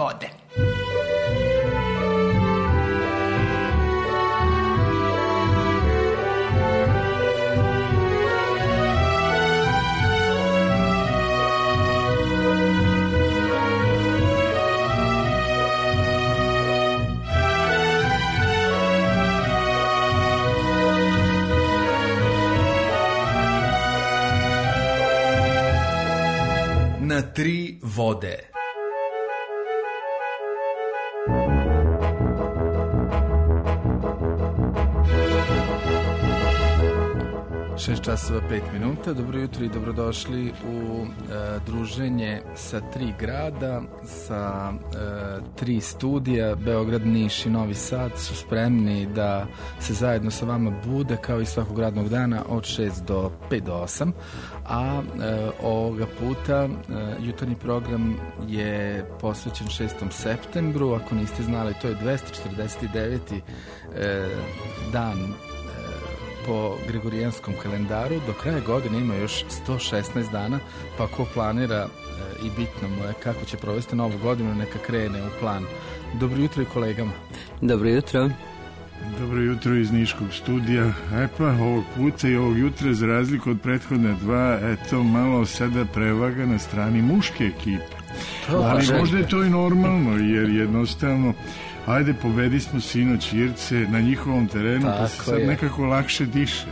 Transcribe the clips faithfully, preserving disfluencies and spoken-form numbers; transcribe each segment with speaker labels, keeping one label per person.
Speaker 1: vode.
Speaker 2: Na tri vode. šest časova pet minuta. Dobro jutro i dobrodošli u e, druženje sa tri grada, sa e, tri studija. Beograd, Niš i Novi Sad su spremni da se zajedno sa vama bude kao i svakog radnog dana od šest do pet do osam. A e, ovoga puta e, jutarnji program je posvećen šestom septembru. Ako niste znali, to je dvesta četrdeset deveti e, dan po gregorijanskom kalendaru. Do kraja godine ima još sto šesnaest dana, pa ko planira e, i bitno mu je kako će provesti novu godinu, neka krene u plan. Dobro jutro i kolegama.
Speaker 3: Dobro jutro.
Speaker 4: Dobro jutro iz Niškog studija. E pa, ovog puta i ovog jutra, za razliku od prethodne dva, eto, malo sada prevaga na strani muške ekipe. To, ali pa, možda je to i normalno, jer jednostavno ajde, pobedi smo sinoć Irce na njihovom terenu, tako pa se sad je nekako lakše diše.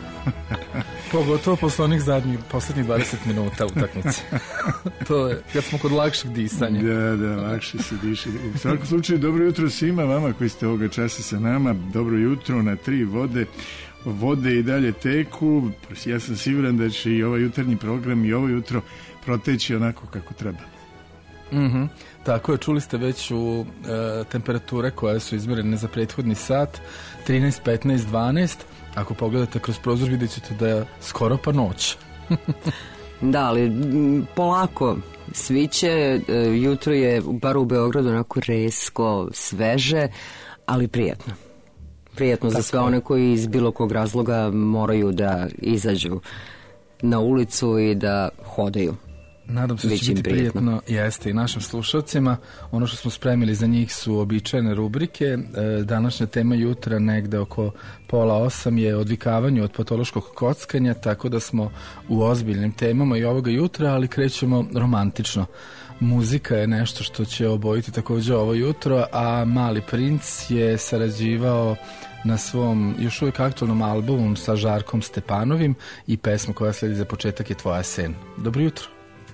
Speaker 2: Pogotovo posle onih zadnjih, poslednjih dvadeset minuta utakmice. To je, kad smo kod lakšeg disanja.
Speaker 4: Da, da, lakše se diše. U svakom slučaju, dobro jutro svima vama koji ste ovoga časa sa nama. Dobro jutro na tri vode. Vode i dalje teku. Ja sam siguran da će i ovaj jutarnji program i ovo jutro proteći onako kako treba.
Speaker 2: Mhm. Tako je, čuli ste već u e, temperature koje su izmjerene za prethodni sat, trinaest, petnaest, dvanaest. Ako pogledate kroz prozor vidjet ćete da je skoro pa noć.
Speaker 3: Da, ali m, polako sviće, e, jutro je bar u Beogradu onako resko, sveže, ali prijetno. Prijetno tako za sve one koji iz bilo kog razloga moraju da izađu na ulicu i da hodaju.
Speaker 2: Nadam se da će biti prijetno, jeste i našim slušalcima. Ono što smo spremili za njih su običajne rubrike. E, današnja tema jutra negde oko pola osam je odvikavanje od patološkog kockanja, tako da smo u ozbiljnim temama i ovoga jutra, ali krećemo romantično. Muzika je nešto što će obojiti također ovo jutro, a Mali princ je sarađivao na svom još uvijek aktualnom albumu sa Žarkom Stepanovim i pesma koja sledi za početak je Tvoja sen. Dobro jutro.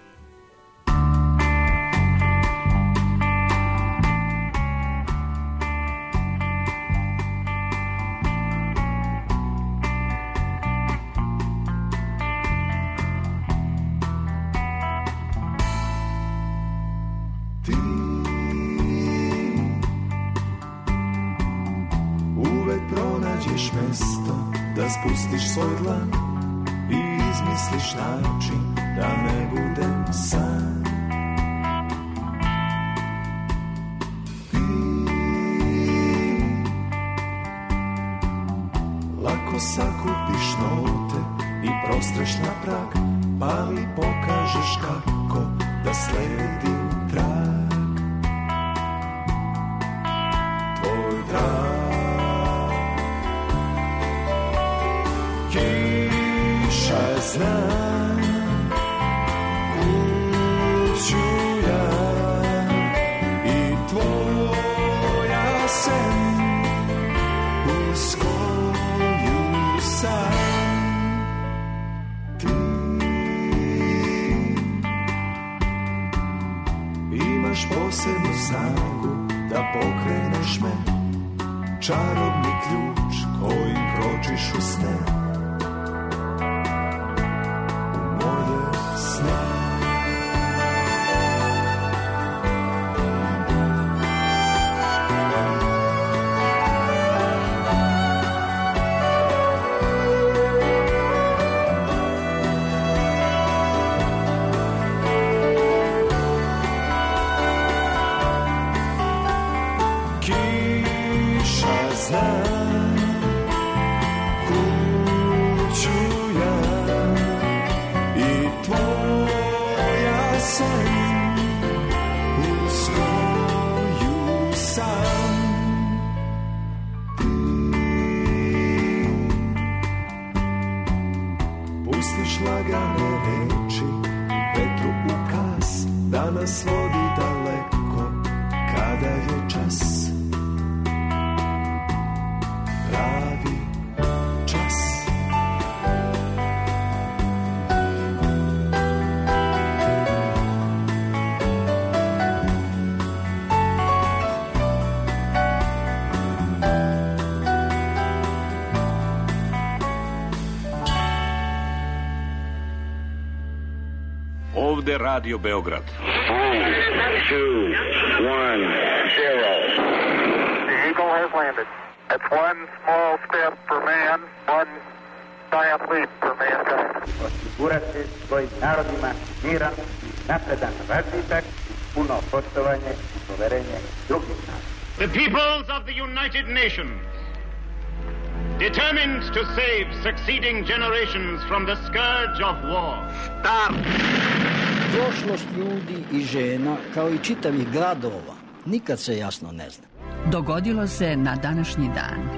Speaker 5: Spustiš svoj dlan i izmisliš način da ne budem sam. Ti lako sakupiš note i prostreš na prag, pa mi pokažeš kako da sledim trag. Tvoj trag. Kiša zna kuću ja i tvoja sen uz koju sam ti. Imaš posebnu snagu da pokreneš me, čarobni ključ kojim kročiš u sne. Kiša zna kuću pustiš lagane reči vetru u kas da nas vodi daleko kada je čas pravi čas.
Speaker 1: Ovde Radio Beograd.
Speaker 6: Three, two, one, zero. The Eagle has landed. It's one small step for man, one giant leap for mankind.
Speaker 7: Osigurati svojim narodima miran, napredan razvitak, puno poštovanje i poverenje drugih naroda.
Speaker 8: The peoples of the United Nations, determined to save succeeding generations from the scourge of war. Start!
Speaker 9: Prošlost ljudi i žena, kao i čitavih gradova, nikad se jasno ne zna.
Speaker 10: Dogodilo se na današnji dan.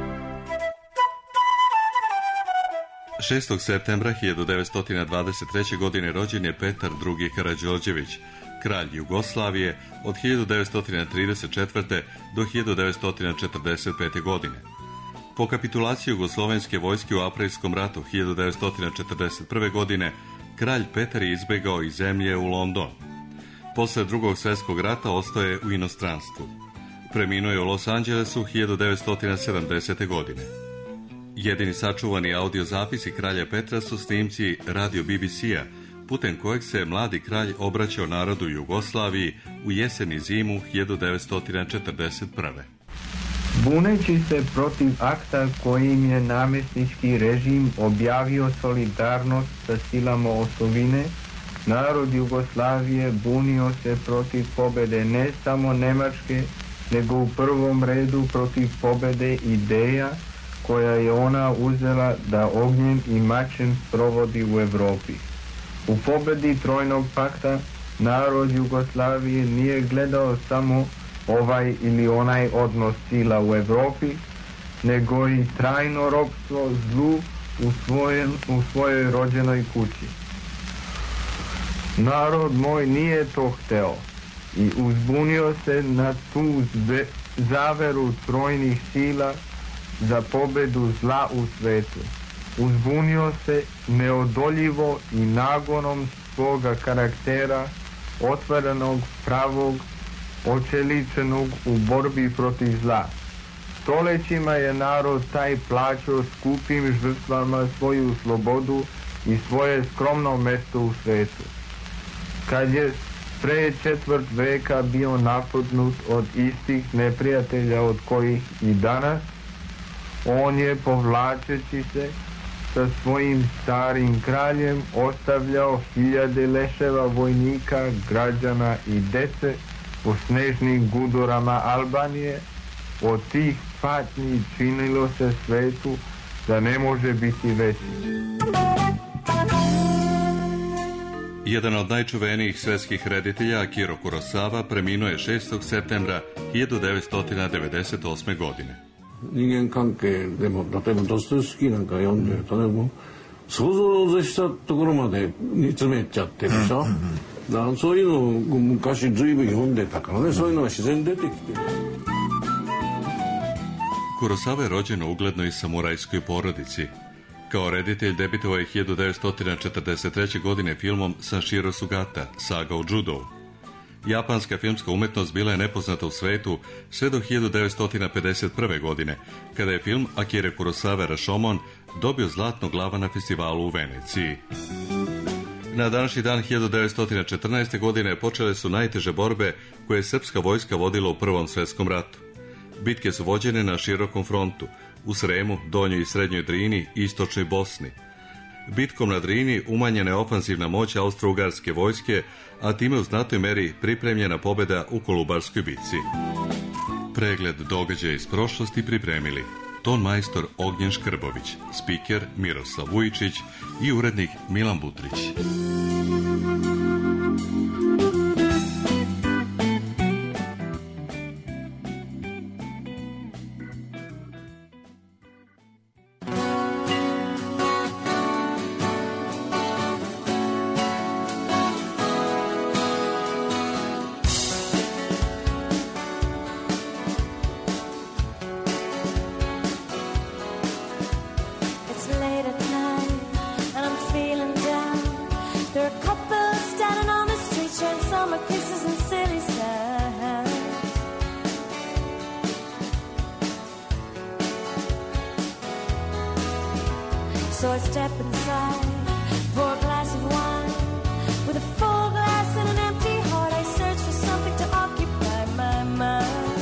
Speaker 11: šestog septembra hiljadu devetsto dvadeset treće. godine rođen je Petar drugi. Karađorđević, kralj Jugoslavije od hiljadu devetsto trideset četvrte. do hiljadu devetsto četrdeset pete. godine. Po kapitulaciji jugoslovenske vojske u Aprilskom ratu hiljadu devetsto četrdeset prve. godine kralj Petar je izbegao iz zemlje u London. Posle drugog svjetskog rata ostao je u inostranstvu. Preminuo je u Los Angelesu hiljadu devetsto sedamdesete. godine. Jedini sačuvani audio zapisi kralja Petra su snimci radio B B C-a, putem kojeg se mladi kralj obraćao narodu Jugoslaviji u jesen i zimu hiljadu devetsto četrdeset prve.
Speaker 12: Buneći se protiv akta kojim je namjesnički režim objavio solidarnost sa silama osovine, narod Jugoslavije bunio se protiv pobjede ne samo Nemačke, nego u prvom redu protiv pobjede ideja koja je ona uzela da ognjem i mačem provodi u Europi. U pobjedi Trojnog pakta narod Jugoslavije nije gledao samo ovaj ili onaj odnos sila u Europi, nego i trajno ropstvo zlu u, svojem, u svojoj rođenoj kući. Narod moj nije to hteo i uzbunio se na tu zve, zaveru trojnih sila za pobedu zla u svetu. Uzbunio se neodoljivo i nagonom svoga karaktera, otvorenog, pravog, očeličenog u borbi protiv zla. Stolećima je narod taj plaćao skupim žrtvama svoju slobodu i svoje skromno mesto u svetu. Kad je pre četvrt veka bio napadnut od istih neprijatelja od kojih i danas, on je povlačeći se sa svojim starim kraljem ostavljao hiljade leševa vojnika, građana i dece po snežnim gudurama Albanije. Od tih patnji činilo se svetu da ne može biti veći.
Speaker 11: Jedan od najčuvenijih svetskih reditelja, Akira Kurosawa, preminuo je šestog septembra hiljadu devetsto devedeset osme. godine.
Speaker 13: 人間関係でも例えばドストエフスキーなんか読んでるとね、もう想像を絶したところまで煮詰めちゃってるでしょ。だからそういうのを昔ずいぶん読んでたからね、そういうのが自然出てきてる。
Speaker 11: Kurosawa je rođen u uglednoj samurajskoj porodici. Kao reditelj debitovao je hiljadu devetsto četrdeset treće. godine filmom Sanshiro Sugata, Saga o Judou. Japanska filmska umetnost bila je nepoznata u svetu sve do hiljadu devetsto pedeset prve. godine, kada je film Akire Kurosawa Rashomon dobio zlatnog glava na festivalu u Veneciji. Na današnji dan hiljadu devetsto četrnaeste. godine počele su najteže borbe koje je srpska vojska vodila u Prvom svjetskom ratu. Bitke su vođene na širokom frontu, u Sremu, Donjoj i Srednjoj Drini i Istočnoj Bosni. Bitkom na Drini umanjena je ofanzivna moć austro-ugarske vojske, a time u znatnoj meri pripremljena pobjeda u Kolubarskoj bitci. Pregled događaja iz prošlosti pripremili ton majstor Ognjen Škrbović, spiker Miroslav Vujičić i urednik Milan Butrić.
Speaker 1: So I step inside, pour a glass of wine. With a full glass and an empty heart, I search for something to occupy my mind.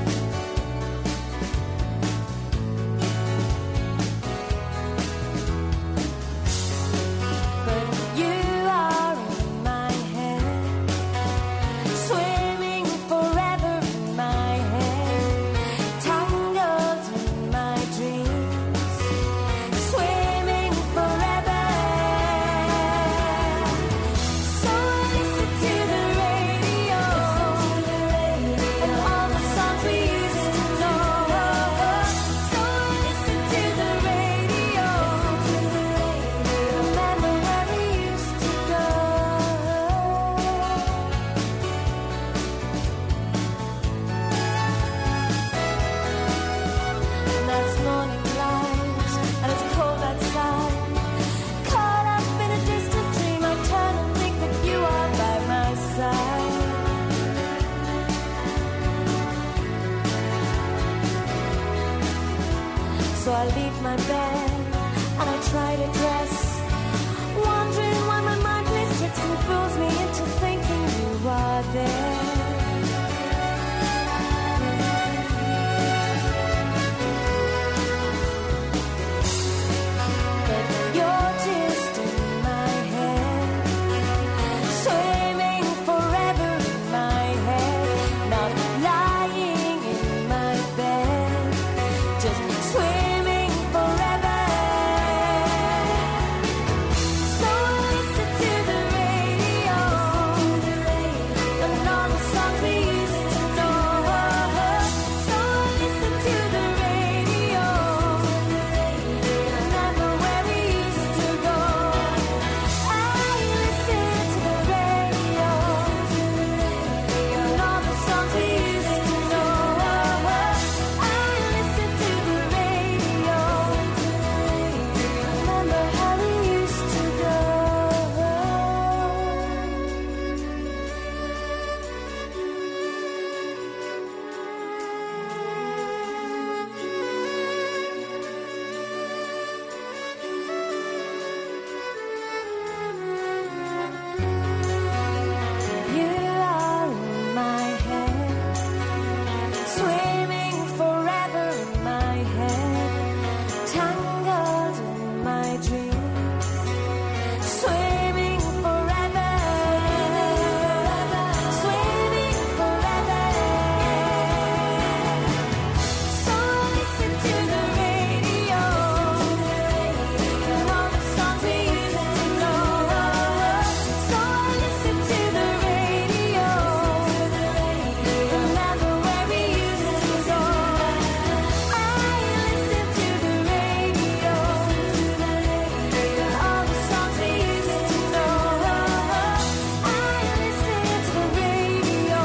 Speaker 1: But you are in my head, swimming forever in my head, tangled in my dreams, swimming forever. So I listen to the radio and all the songs we used to know. So I listen to the radio, remember where we used to go. And that's morning light, and it's cold outside. Caught up in a distant dream, I turn and think that you are by my side. So I leave my bed and I try to dress, wondering why my mind plays tricks and fools me into thinking you are there. But you're just in my head, swimming forever in my head, not lying in my bed, just swimming forever. So I listen to the radio and all the songs we used to know. So I listen to the radio, remember where we used to go. I listen to the radio and all the songs we used to know. I listen to the radio, remember how we used to go. You are in my head, swimming forever in my head, tangled in my dreams, swimming forever, swimming forever. So I listen to the radio and all the songs we used to know. So I listen to the radio, remember where we used to go. I listen to the radio and all the songs we used to know. I listen to the radio.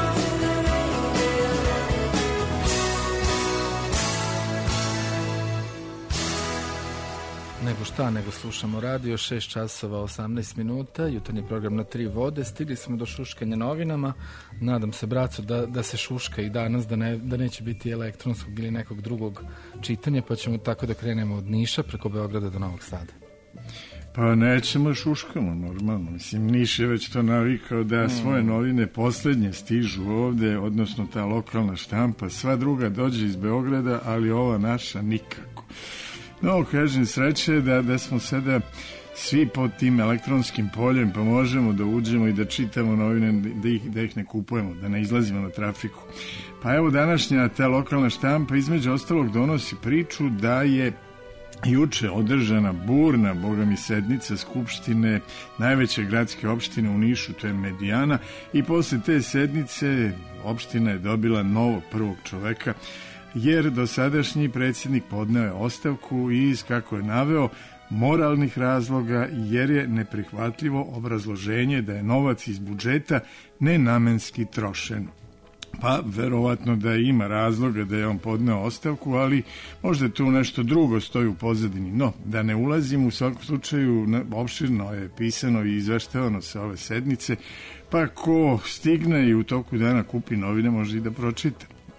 Speaker 2: Nego šta, nego slušamo radio, šest časova osamnaest minuta, jutarnji program na tri vode. Stigli smo do šuškanja novinama. Nadam se, braco, da, da se šuška i danas, da, ne, da neće biti elektronskog ili nekog drugog čitanja, pa ćemo tako da krenemo od Niša preko Beograda do Novog Sada.
Speaker 4: Pa nećemo šuškamo, normalno. Mislim, Niš je već to navikao da svoje novine poslednje stižu ovde, odnosno ta lokalna štampa, sva druga dođe iz Beograda, ali ova naša nikako. No, kažem, sreće je da, da smo sada svi pod tim elektronskim poljem, pa možemo da uđemo i da čitamo novine, da ih, da ih ne kupujemo, da ne izlazimo na trafiku. Pa evo, današnja ta lokalna štampa između ostalog donosi priču da je juče održana burna, boga mi, sednica Skupštine najveće gradske opštine u Nišu, to je Medijana, i posle te sednice opština je dobila novog prvog čoveka, jer dosadašnji predsjednik podneo je ostavku iz, kako je naveo, moralnih razloga, jer je neprihvatljivo obrazloženje da je novac iz budžeta nenamenski trošen. Pa, verovatno da ima razloga da je on podneo ostavku, ali možda tu nešto drugo stoji u pozadini. No, da ne ulazim, u svakom slučaju opširno je pisano i izveštavano sa ove sednice, pa ko stigne i u toku dana kupi novine može i da pročita.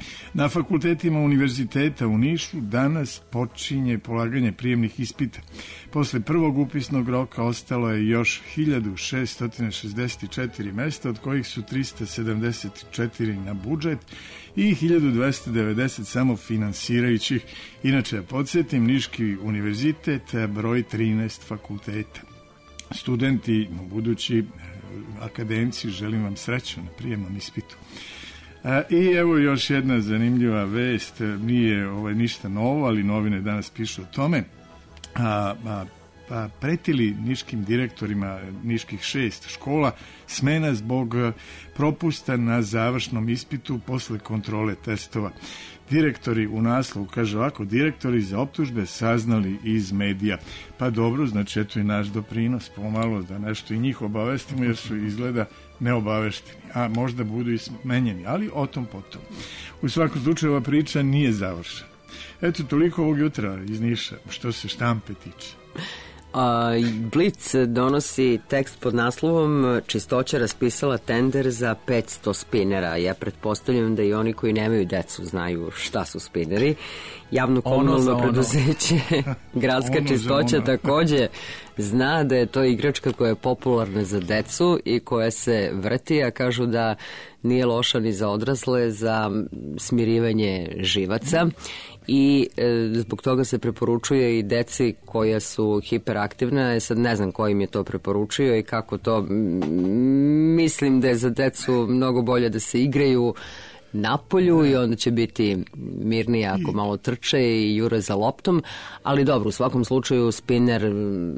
Speaker 4: Na fakultetima univerziteta u Nišu danas počinje polaganje prijemnih ispita. Posle prvog upisnog roka ostalo je još hiljadu šeststo šezdeset četiri mesta, od kojih su trista sedamdeset četiri na budžet i hiljadu dvesta devedeset samo finansirajućih. Inače, ja podsjetim, Niški univerzitet broji trinaest fakulteta. Studenti, budući akademci, želim vam sreću na prijemnom ispitu. A, I evo još jedna zanimljiva vest, nije ovaj, ništa novo, ali novine danas pišu o tome. A, a, a pretili niškim direktorima niških šest škola smena zbog propusta na završnom ispitu posle kontrole testova. Direktori u naslovu, kaže ovako, direktori za optužbe saznali iz medija. Pa dobro, znači eto i naš doprinos pomalo da nešto i njih obavestimo, jer su izgleda neobavešteni, a možda budu i smenjeni, ali o tom potom. U svakom slučaju ova priča nije završena. Eto, toliko ovog jutra iz Niša, što se štampe tiče.
Speaker 3: A, Blic donosi tekst pod naslovom Čistoća raspisala tender za petsto spinera. Ja pretpostavljam da i oni koji nemaju decu znaju šta su spineri. Javno komunalno preduzeće Gradska
Speaker 4: Ono
Speaker 3: čistoća
Speaker 4: ono.
Speaker 3: takođe zna da je to igračka koja je popularna za decu i koja se vrti, a kažu da nije loša ni za odrasle, za smirivanje živaca i e, zbog toga se preporučuje i deci koja su hiperaktivna. E sad ne znam ko im je to preporučio i kako to. M, mislim da je za decu mnogo bolje da se igraju napolju i onda će biti mirniji ako malo trče i jure za loptom, ali dobro, u svakom slučaju spinner,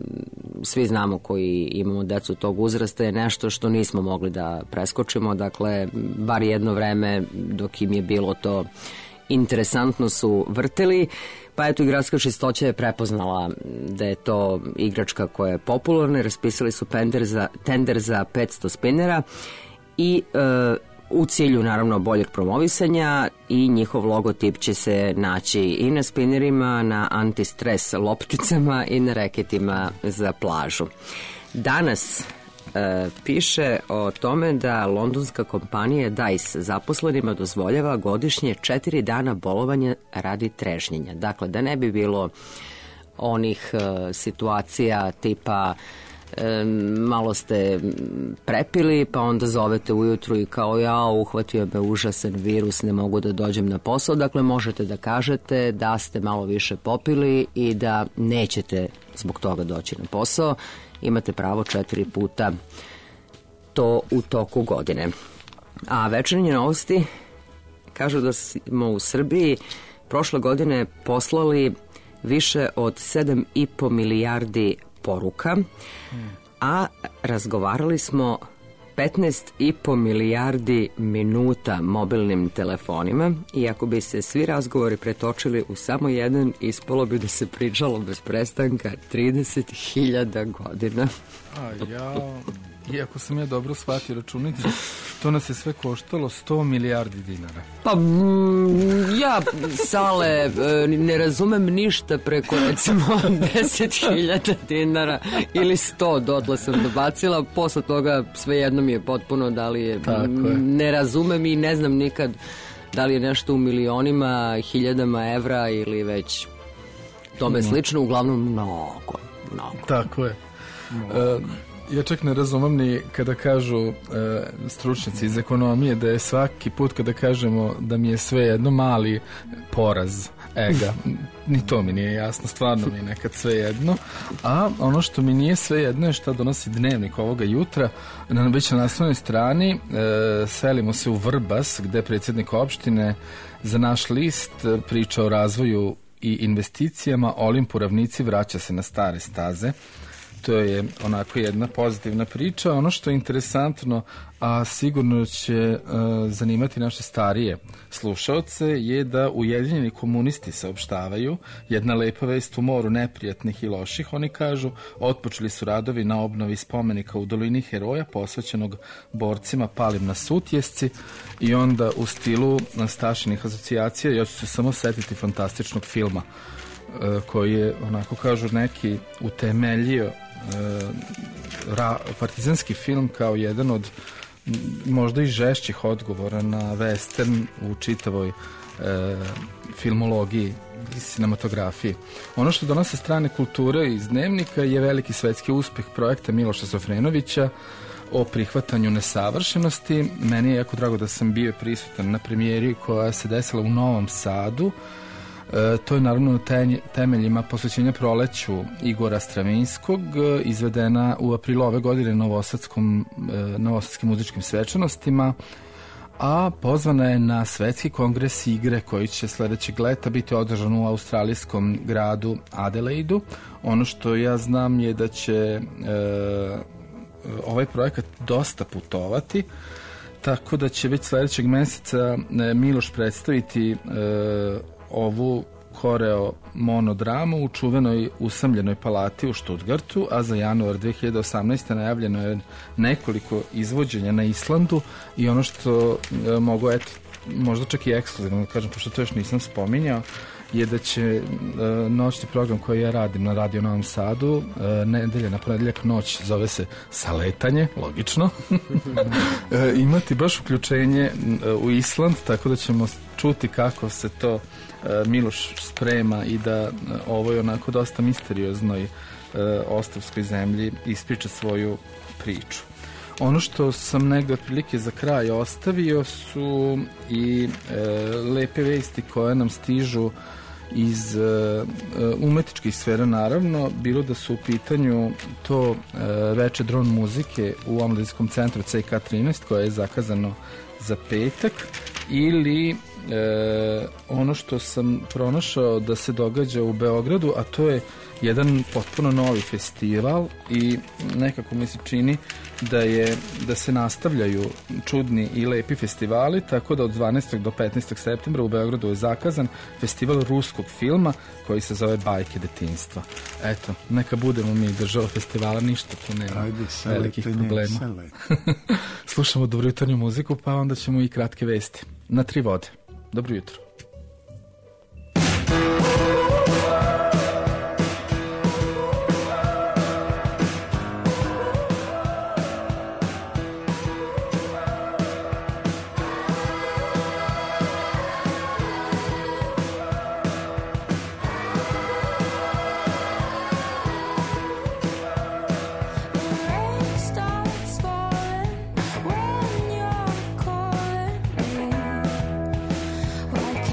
Speaker 3: svi znamo koji imamo decu tog uzrasta, je nešto što nismo mogli da preskočimo, dakle, bar jedno vreme dok im je bilo to interesantno su vrteli, pa eto i Gradska čistoća je prepoznala da je to igračka koja je popularna, raspisali su tender za, tender za petsto spinera i e, u cilju naravno boljeg promovisanja i njihov logotip će se naći i na spinerima, na antistres lopticama i na reketima za plažu. Danas e, piše o tome da londonska kompanija Dice zaposlenima dozvoljava godišnje četiri dana bolovanja radi trežnjenja. Dakle, da ne bi bilo onih e, situacija tipa E, malo ste prepili, pa onda zovete ujutru i kao ja, uhvatio me užasan virus, ne mogu da dođem na posao. Dakle, možete da kažete da ste malo više popili i da nećete zbog toga doći na posao. Imate pravo četiri puta to u toku godine. A Večernje novosti kažu da smo u Srbiji prošle godine poslali više od sedam i po milijardi poruka, a razgovarali smo petnaest i po milijardi minuta mobilnim telefonima i ako bi se svi razgovori pretočili u samo jedan, ispalo bi da se pričalo bez prestanka trideset hiljada godina.
Speaker 2: A ja, iako sam ja dobro shvatio računicu, to nas je sve koštalo sto milijardi dinara.
Speaker 3: Pa mm, ja, Sale, ne razumem ništa preko recimo deset hiljada dinara ili sto, dotle sam dobacila, posle toga svejedno mi je potpuno da li je, je, ne razumem i ne znam nikad da li je nešto u milionima, hiljadama evra ili već tome slično, uglavnom mnogo, mnogo.
Speaker 2: Tako je. Uh, ja čak ne razumem ni kada kažu uh, stručnjaci iz ekonomije da je svaki put kada kažemo da mi je sve jedno mali poraz ega, ni to mi nije jasno, stvarno mi je nekad sve jedno, a ono što mi nije sve jedno je šta donosi Dnevnik ovoga jutra. Na već na naslovnoj strani e, selimo se u Vrbas, gde predsjednik opštine za naš list priča o razvoju i investicijama. Olimp u Ravnici vraća se na stare staze. To je onako jedna pozitivna priča. Ono što je interesantno, a sigurno će uh, zanimati naše starije slušaoce, je da Ujedinjeni komunisti saopštavaju jedna lepa vest u moru neprijatnih i loših. Oni kažu, otpočeli su radovi na obnovi spomenika u dolini heroja posvećenog borcima palim na Sutjesci, i onda u stilu Stašinih asocijacija ja ću se samo setiti fantastičnog filma uh, koji je, onako kažu neki, utemeljio Ra, partizanski film kao jedan od možda i žešćih odgovora na western u čitavoj e, filmologiji i cinematografiji. Ono što donose strane kulture iz Dnevnika je veliki svetski uspeh projekta Miloša Sofrenovića o prihvatanju nesavršenosti. Meni je jako drago da sam bio prisutan na premijeri koja se desila u Novom Sadu. E, to je naravno na temeljima posvećenja proleću Igora Stravinskog, izvedena u aprilu ove godine novosadskom, e, novosadskim muzičkim svečanostima, a pozvana je na svetski kongres igre koji će sledećeg leta biti održan u australijskom gradu Adelaidu. Ono što ja znam je da će e, ovaj projekat dosta putovati, tako da će već sledećeg meseca Miloš predstaviti e, ovu koreo monodramu u čuvenoj usamljenoj palati u Stuttgartu, a za januar dve hiljade osamnaeste. najavljeno je nekoliko izvođenja na Islandu i ono što e, mogu, eto, možda čak i ekskluzivno da kažem, pošto to još nisam spominjao, je da će e, noćni program koji ja radim na Radio Novom Sadu, e, nedelje na ponedeljak noć, zove se Saletanje, logično, e, imati baš uključenje e, u Island, tako da ćemo čuti kako se to e, Miloš sprema i da e, ovoj onako dosta misterioznoj e, ostrvskoj zemlji ispriča svoju priču. Ono što sam negde otprilike za kraj ostavio su i e, lepe vesti koje nam stižu iz e, umetničkih sfera, naravno, bilo da su u pitanju to e, veče dron muzike u omladinskom centru C K trinaest koje je zakazano za petak, ili e, ono što sam pronašao da se događa u Beogradu, a to je jedan potpuno novi festival i nekako mi se čini da je da se nastavljaju čudni i lepi festivali, tako da od dvanaestog do petnaestog septembra u Beogradu je zakazan festival ruskog filma koji se zove Bajke detinjstva. Eto, neka budemo mi država festivala, ništa tu nema. Ajde, velikih problema. Slušamo dobru jutarnju muziku, pa onda ćemo i kratke vesti. Na tri vode. Dobro jutro.
Speaker 1: Starts falling when you're calling me. Why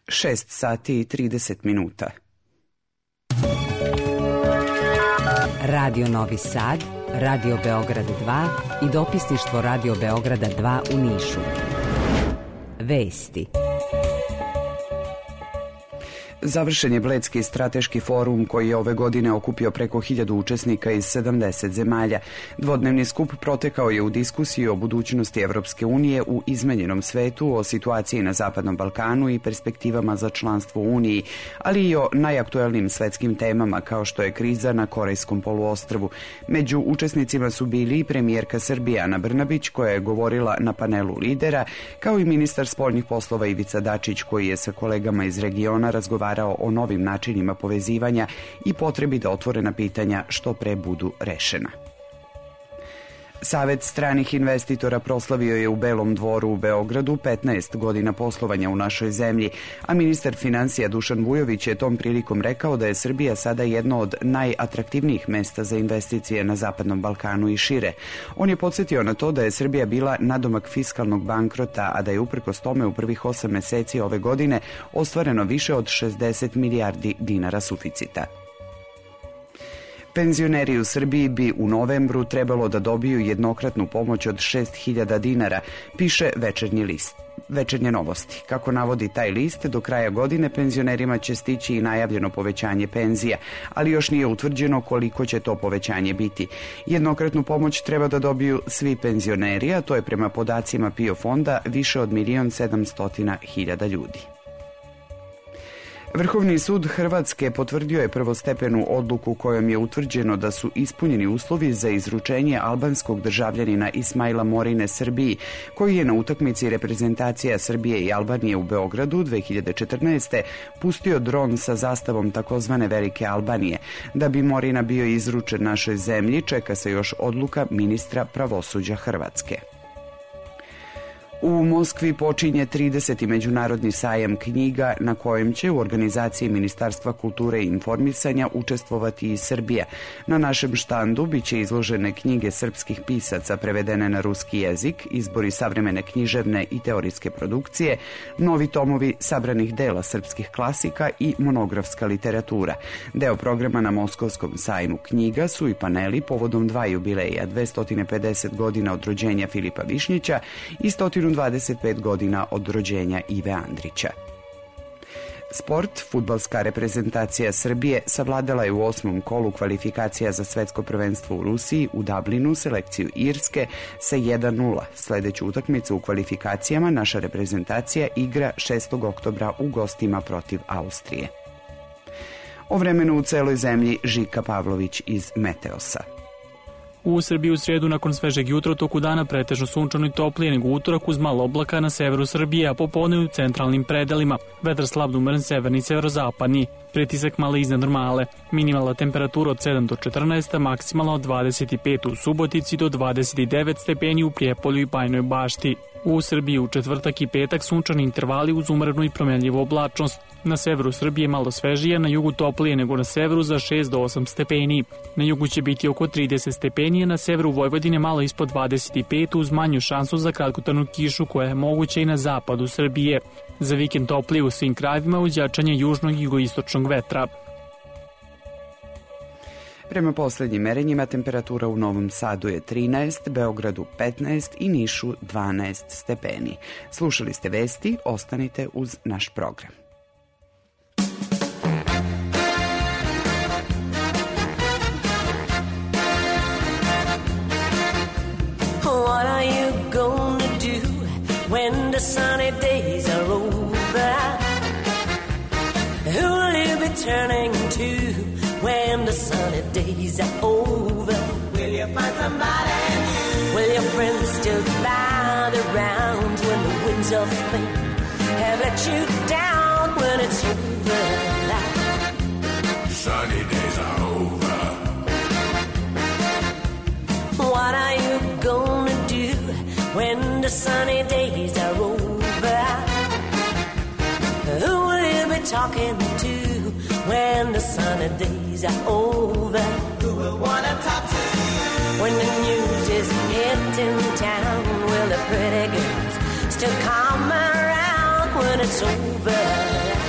Speaker 14: šest sati i trideset minuta.
Speaker 15: Radio Novi Sad, Radio Beograd dva i dopisništvo Radio Beograda dva u Nišu. Vesti.
Speaker 14: Završen je Bledski strateški forum koji je ove godine okupio preko hiljadu učesnika iz sedamdeset zemalja. Dvodnevni skup protekao je u diskusiji o budućnosti Evropske unije u izmenjenom svetu, o situaciji na Zapadnom Balkanu i perspektivama za članstvo u Uniji, ali i o najaktuelnim svetskim temama kao što je kriza na Korejskom poluostrvu. Među učesnicima su bili i premijerka Srbije Ana Brnabić koja je govorila na panelu lidera, kao i ministar spoljnih poslova Ivica Dačić koji je sa kolegama iz regiona razgovarao o novim načinima povezivanja i potrebi da otvorena pitanja što pre budu rešena. Savet stranih investitora proslavio je u Belom dvoru u Beogradu petnaest godina poslovanja u našoj zemlji, a ministar finansija Dušan Vujović je tom prilikom rekao da je Srbija sada jedno od najatraktivnijih mesta za investicije na Zapadnom Balkanu i šire. On je podsjetio na to da je Srbija bila nadomak fiskalnog bankrota, a da je uprkos tome u prvih osam meseci ove godine ostvareno više od šezdeset milijardi dinara suficita. Penzioneri u Srbiji bi u novembru trebalo da dobiju jednokratnu pomoć od šest hiljada dinara, piše Večernji list. Večernje novosti. Kako navodi taj list, do kraja godine penzionerima će stići i najavljeno povećanje penzija, ali još nije utvrđeno koliko će to povećanje biti. Jednokratnu pomoć treba da dobiju svi penzioneri, a to je prema podacima PIO fonda više od milion sedamstotina hiljada ljudi. Vrhovni sud Hrvatske potvrdio je prvostepenu odluku kojom je utvrđeno da su ispunjeni uslovi za izručenje albanskog državljanina Ismaila Morine Srbiji, koji je na utakmici reprezentacija Srbije i Albanije u Beogradu dve hiljade četrnaeste. pustio dron sa zastavom takozvane Velike Albanije. Da bi Morina bio izručen našoj zemlji, čeka se još odluka ministra pravosuđa Hrvatske. U Moskvi počinje trideseti međunarodni sajam knjiga na kojem će u organizaciji Ministarstva kulture i informisanja učestvovati i Srbija. Na našem štandu biće izložene knjige srpskih pisaca prevedene na ruski jezik, izbori savremene književne i teorijske produkcije, novi tomovi sabranih dela srpskih klasika i monografska literatura. Deo programa na Moskovskom sajmu knjiga su i paneli povodom dva jubileja, dvesta pedeset godina od rođenja Filipa Višnjića i sto dvadeset pet godina od rođenja Ive Andrića. Sport. Fudbalska reprezentacija Srbije savladala je u osmom kolu kvalifikacija za svetsko prvenstvo u Rusiji u Dublinu selekciju Irske sa jedan nula. Sledeću utakmicu u kvalifikacijama naša reprezentacija igra šestog oktobra u gostima protiv Austrije. O vremenu u celoj zemlji Žika Pavlović iz Meteosa.
Speaker 16: U Srbiji u srijedu nakon svežeg jutra u toku dana pretežno sunčano i toplije nego utorak uz malo oblaka na severu Srbije, a popodne u centralnim predelima. Vetar slab da umeren severni i severozapadni. Pritisak malo iznad normale. Minimalna temperatura od sedam do četrnaest, a maksimalna od dvadeset pet u Subotici do dvadeset devet stepeni u Prijepolju i Bajnoj Bašti. U Srbiji u četvrtak i petak sunčani intervali uz umerenu i promenljivu oblačnost. Na severu Srbije malo svežije, na jugu toplije nego na severu za šest do osam stepeni. Na jugu će biti oko trideset stepeni, a na severu Vojvodine malo ispod dvadeset pet uz manju šansu za kratkotrajnu kišu koja je moguća i na zapadu Srbije. Za vikend toplije u svim krajevima uz jačanje južnog i jugoistočnog vetra.
Speaker 14: Prema poslednjim merenjima temperatura u Novom Sadu je trinaest, Beogradu petnaest i Nišu dvanaest stepeni. Slušali ste vesti, ostanite uz naš program.
Speaker 17: What are you gonna do when the sunny days are over? Who will you be turning to when the sunny days are over? Will you find somebody new? Will your friends still gather around when the winds of fate have let you down when it's over?
Speaker 5: Sunny days are over.
Speaker 17: What are you gonna do when the sunny days are over? Who will you be talking to when the sunny days are over?
Speaker 5: Who will wanna talk to you
Speaker 17: when the news is hitting town? Will the pretty girls still come around when it's over?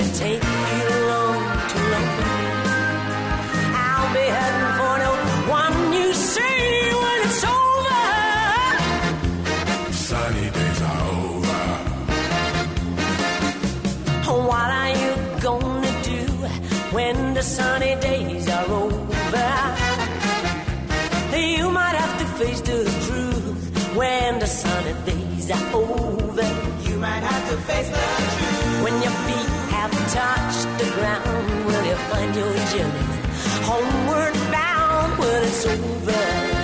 Speaker 17: it take you long, too long for me? I'll be heading for the one you see when it's over.
Speaker 5: Sunny days are over.
Speaker 17: What are you gonna do when the sunny days are over? You might have to face the truth when the sunny days are over. You might have to face the truth when your feet have touched the ground. Will you find your journey homeward bound when it's over?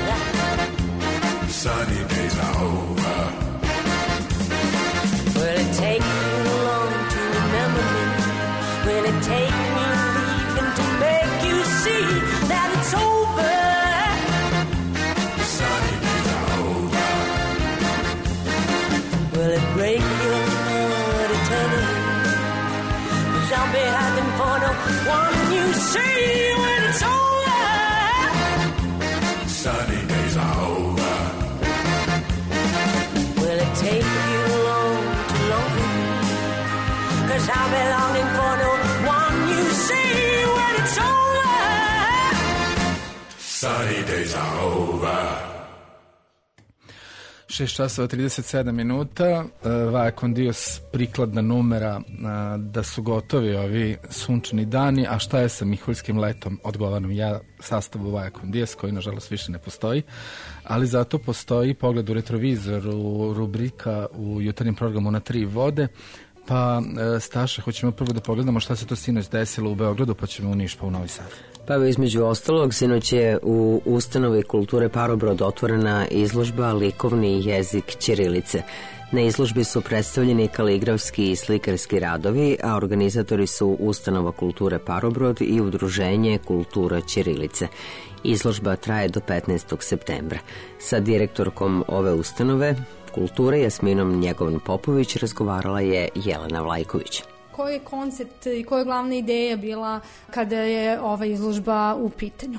Speaker 5: Sunny days are over.
Speaker 17: Will it take you long to remember me? Will it take me leaving to make you see that it's over?
Speaker 5: Sunny days are over.
Speaker 17: Will it break your heart eternally? 'Cause I'll be having for the one you see when it's over.
Speaker 5: Sunny days are over.
Speaker 17: Will it take you long, too long for me? 'Cause I'll be longing for the one you see when it's over.
Speaker 5: Sunny days are over.
Speaker 2: šest časova trideset sedam minuta, Vajakon Dios prikladna numera da su gotovi ovi sunčani dani, a šta je sa Miholjskim letom, odgovaram ja sastavu Vajakon Dios, koji nažalost više ne postoji, ali zato postoji Pogled u retrovizoru, rubrika u jutarnjem programu Na tri vode. Pa Staša, hoćemo prvo da pogledamo šta se to sinoć desilo u Beogradu, pa ćemo u Niš, pa u Novi Sad.
Speaker 3: Pa evo, između ostalog, sinoć je u ustanovi kulture Parobrod otvorena izložba Likovni jezik ćirilice. Na izložbi su predstavljeni kaligrafski i slikarski radovi, a organizatori su Ustanova kulture Parobrod i Udruženje Kultura ćirilice. Izložba traje do petnaestog septembra. Sa direktorkom ove ustanove kulture Jasminom Njegovan Popović razgovarala je Jelena Vlajković.
Speaker 18: Koji je koncept i koja je glavna ideja bila kada je ova izložba u pitanju?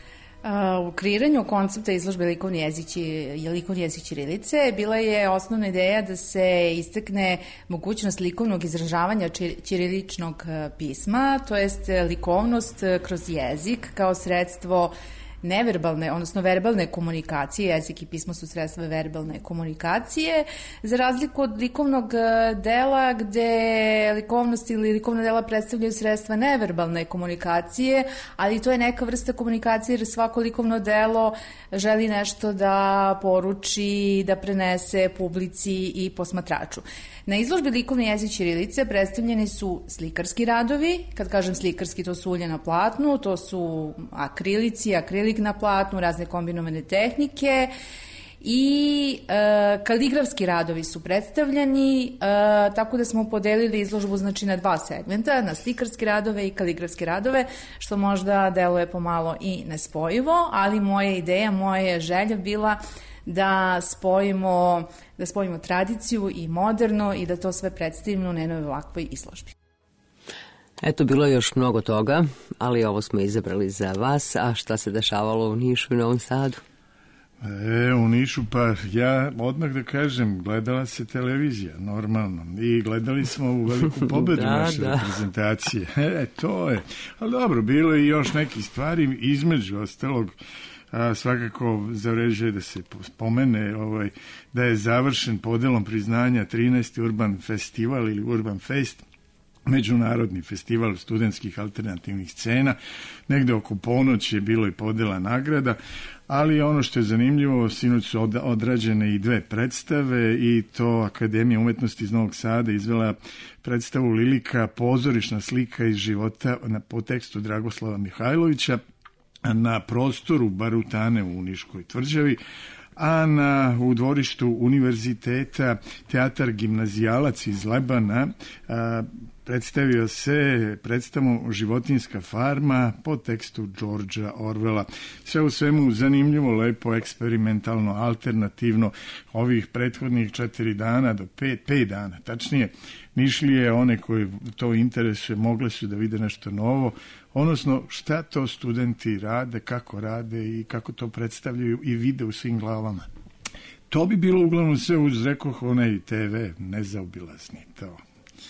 Speaker 19: U kreiranju koncepta izložbe likovni jezik i likovni jezik ćirilice bila je osnovna ideja da se istakne mogućnost likovnog izražavanja ćiriličnog pisma, to jest likovnost kroz jezik kao sredstvo neverbalne, odnosno verbalne komunikacije. Jezik i pismo su sredstva verbalne komunikacije, za razliku od likovnog dela gde likovnost ili likovna dela predstavljaju sredstva neverbalne komunikacije, ali to je neka vrsta komunikacije jer svako likovno delo želi nešto da poruči, da prenese publici i posmatraču. Na izložbi likovni jezik ćirilice predstavljeni su slikarski radovi, kad kažem slikarski to su ulje na platnu, to su akrilici, akrilik na platnu, razne kombinovane tehnike i e, kaligrafski radovi su predstavljeni, e, tako da smo podelili izložbu znači na dva segmenta, na slikarske radove i kaligrafske radove, što možda deluje pomalo i nespojivo, ali moja ideja, moja želja bila da spojimo, da spojimo tradiciju i moderno i da to sve predstavimo u jednoj ovakvoj izložbi.
Speaker 3: Eto, bilo je još mnogo toga, ali ovo smo izabrali za vas. A šta se dešavalo u Nišu i Novom Sadu?
Speaker 4: E, u Nišu, pa ja odmah da kažem, gledala se televizija, normalno, i gledali smo u veliku pobedu da, naše da. reprezentacije. E, to je. Ali dobro, bilo je i još nekih stvari, između ostalog, a, svakako zavređuje da se spomene ovaj, da je završen podelom priznanja trinaesti Urban Festival ili Urban Fest, međunarodni festival studentskih alternativnih scena. Negde oko ponoći je bilo i podela nagrada, ali ono što je zanimljivo, sinoć su odrađene i dve predstave, i to Akademija umetnosti iz Novog Sada izvela predstavu Lilika, pozorišna slika iz života po tekstu Dragoslava Mihajlovića na prostoru Barutane u Niškoj tvrđavi, a na, u dvorištu univerziteta teatar Gimnazijalac iz Lebana a, predstavio se predstavom Životinjska farma po tekstu Georgea Orwella. Sve u svemu zanimljivo, lepo, eksperimentalno, alternativno. Ovih prethodnih četiri dana do pet, pet dana, tačnije, Nišlije, one koje to interesuje, mogle su da vide nešto novo, odnosno šta to studenti rade, kako rade i kako to predstavljaju i vide u svim glavama. To bi bilo uglavnom sve uz, rekoh, onaj te ve, nezaobilazni to.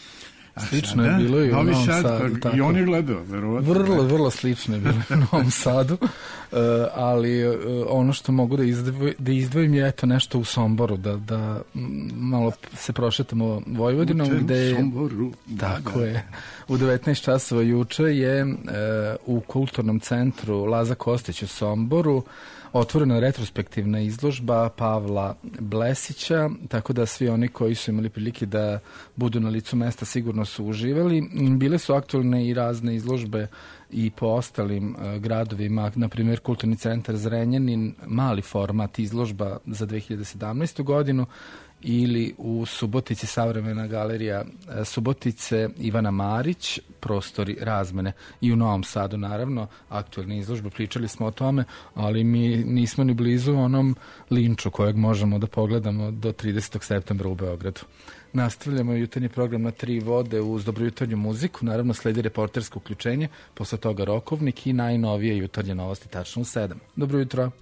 Speaker 2: Slično je bilo i u
Speaker 4: Novi
Speaker 2: Novom
Speaker 4: Sad,
Speaker 2: Sadu.
Speaker 4: pa i on je gledao, verovatno.
Speaker 2: Vrlo, vrlo slično je bilo u Novom Sadu, uh, ali uh, ono što mogu da, izdvoj, da izdvojim je eto nešto u Somboru, da, da malo se prošetamo Vojvodinom.
Speaker 4: U
Speaker 2: gde je,
Speaker 4: Somboru.
Speaker 2: Tako
Speaker 4: da.
Speaker 2: je. U devetnaest časova juče je uh, u kulturnom centru Laza Kostić u Somboru otvorena retrospektivna izložba Pavla Blesića, tako da svi oni koji su imali prilike da budu na licu mesta sigurno su uživali. Bile su aktualne i razne izložbe i po ostalim uh, gradovima, na primjer Kulturni centar Zrenjanin, mali format izložba za dve hiljade sedamnaestu godinu, ili u Subotici Savremena galerija Subotice Ivana Marić, prostori razmene, i u Novom Sadu naravno aktualne izložbe, pričali smo o tome, ali mi nismo ni blizu onom linču kojeg možemo da pogledamo do tridesetog septembra u Beogradu. Nastavljamo jutarnji program na tri vode uz dobrojutarnju muziku, naravno sledi reportersko uključenje, posle toga rokovnik i najnovije jutarnje novosti tačno u sedam. Dobro jutro.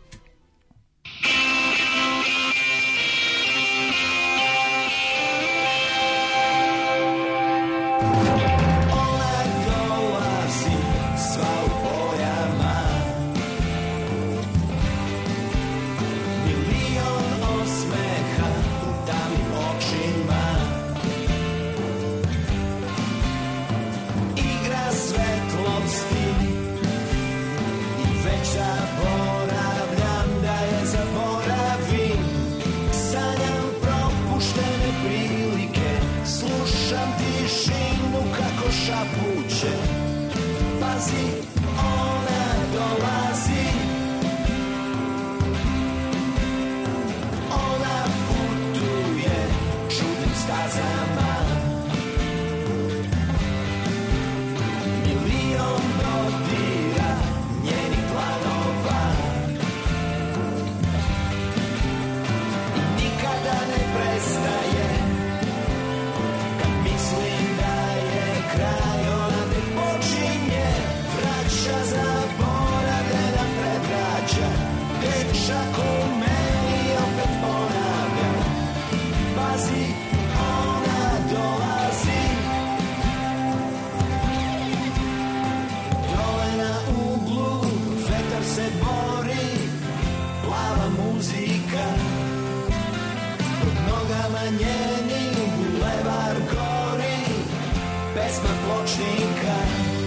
Speaker 5: Šapuće, pazi, ona dolazi, ona putuje čudnim stazama, milion dodira njenih dlanova i nikada ne prestaje, kad mislim da je kraj, ona tek počinje, vraća zaboravljena predrađa, dečak u meni opet ponavlja, pazi, ona dolazi, dole na uglu, vetar se bori, plava muzika, pod nogama njeni bulevar gori, pesma pločnika.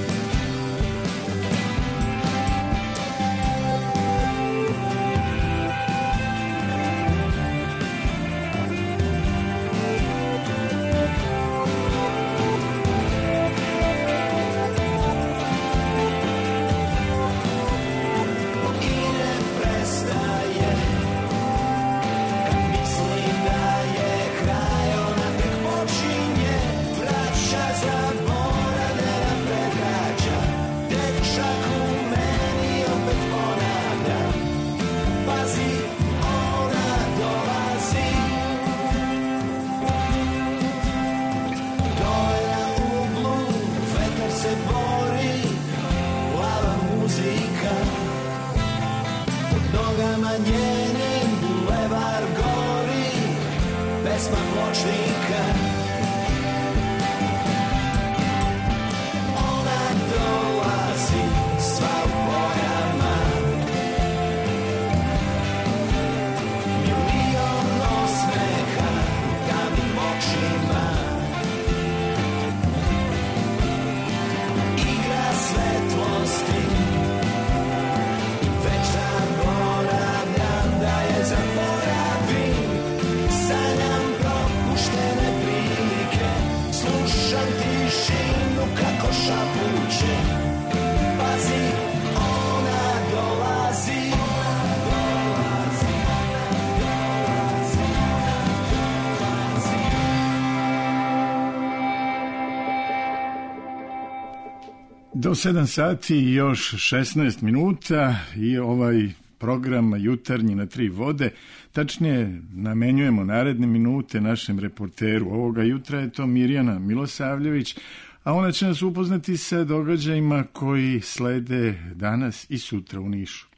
Speaker 5: I ne prestaje, kad mislim da je kraj, ona tek počinje, vraća zaboravljena predrađa, dečak u meni opet ponavlja, pazi, ona dolazi, dole na uglu, vetar se bori, plava muzika, pod nogama njenim bulevar gori, pesma pločnika. Ona dolazi, sva u bojama, milion osmeha u tamnim očima, igra svetlosti, već zaboravljam da je zaboravim, sanjam propuštene prilike, slušam tišinu kako šapuće, pazi, ona dolazi, dolazi, dolazi, dolazi.
Speaker 4: Do sedam sati i još šesnaest minuta i ovaj program jutarnji na tri vode, tačnije namenjujemo naredne minute našem reporteru. Ovoga jutra je to Mirjana Milosavljević, a ona će nas upoznati sa događajima koji slede danas i sutra u Nišu.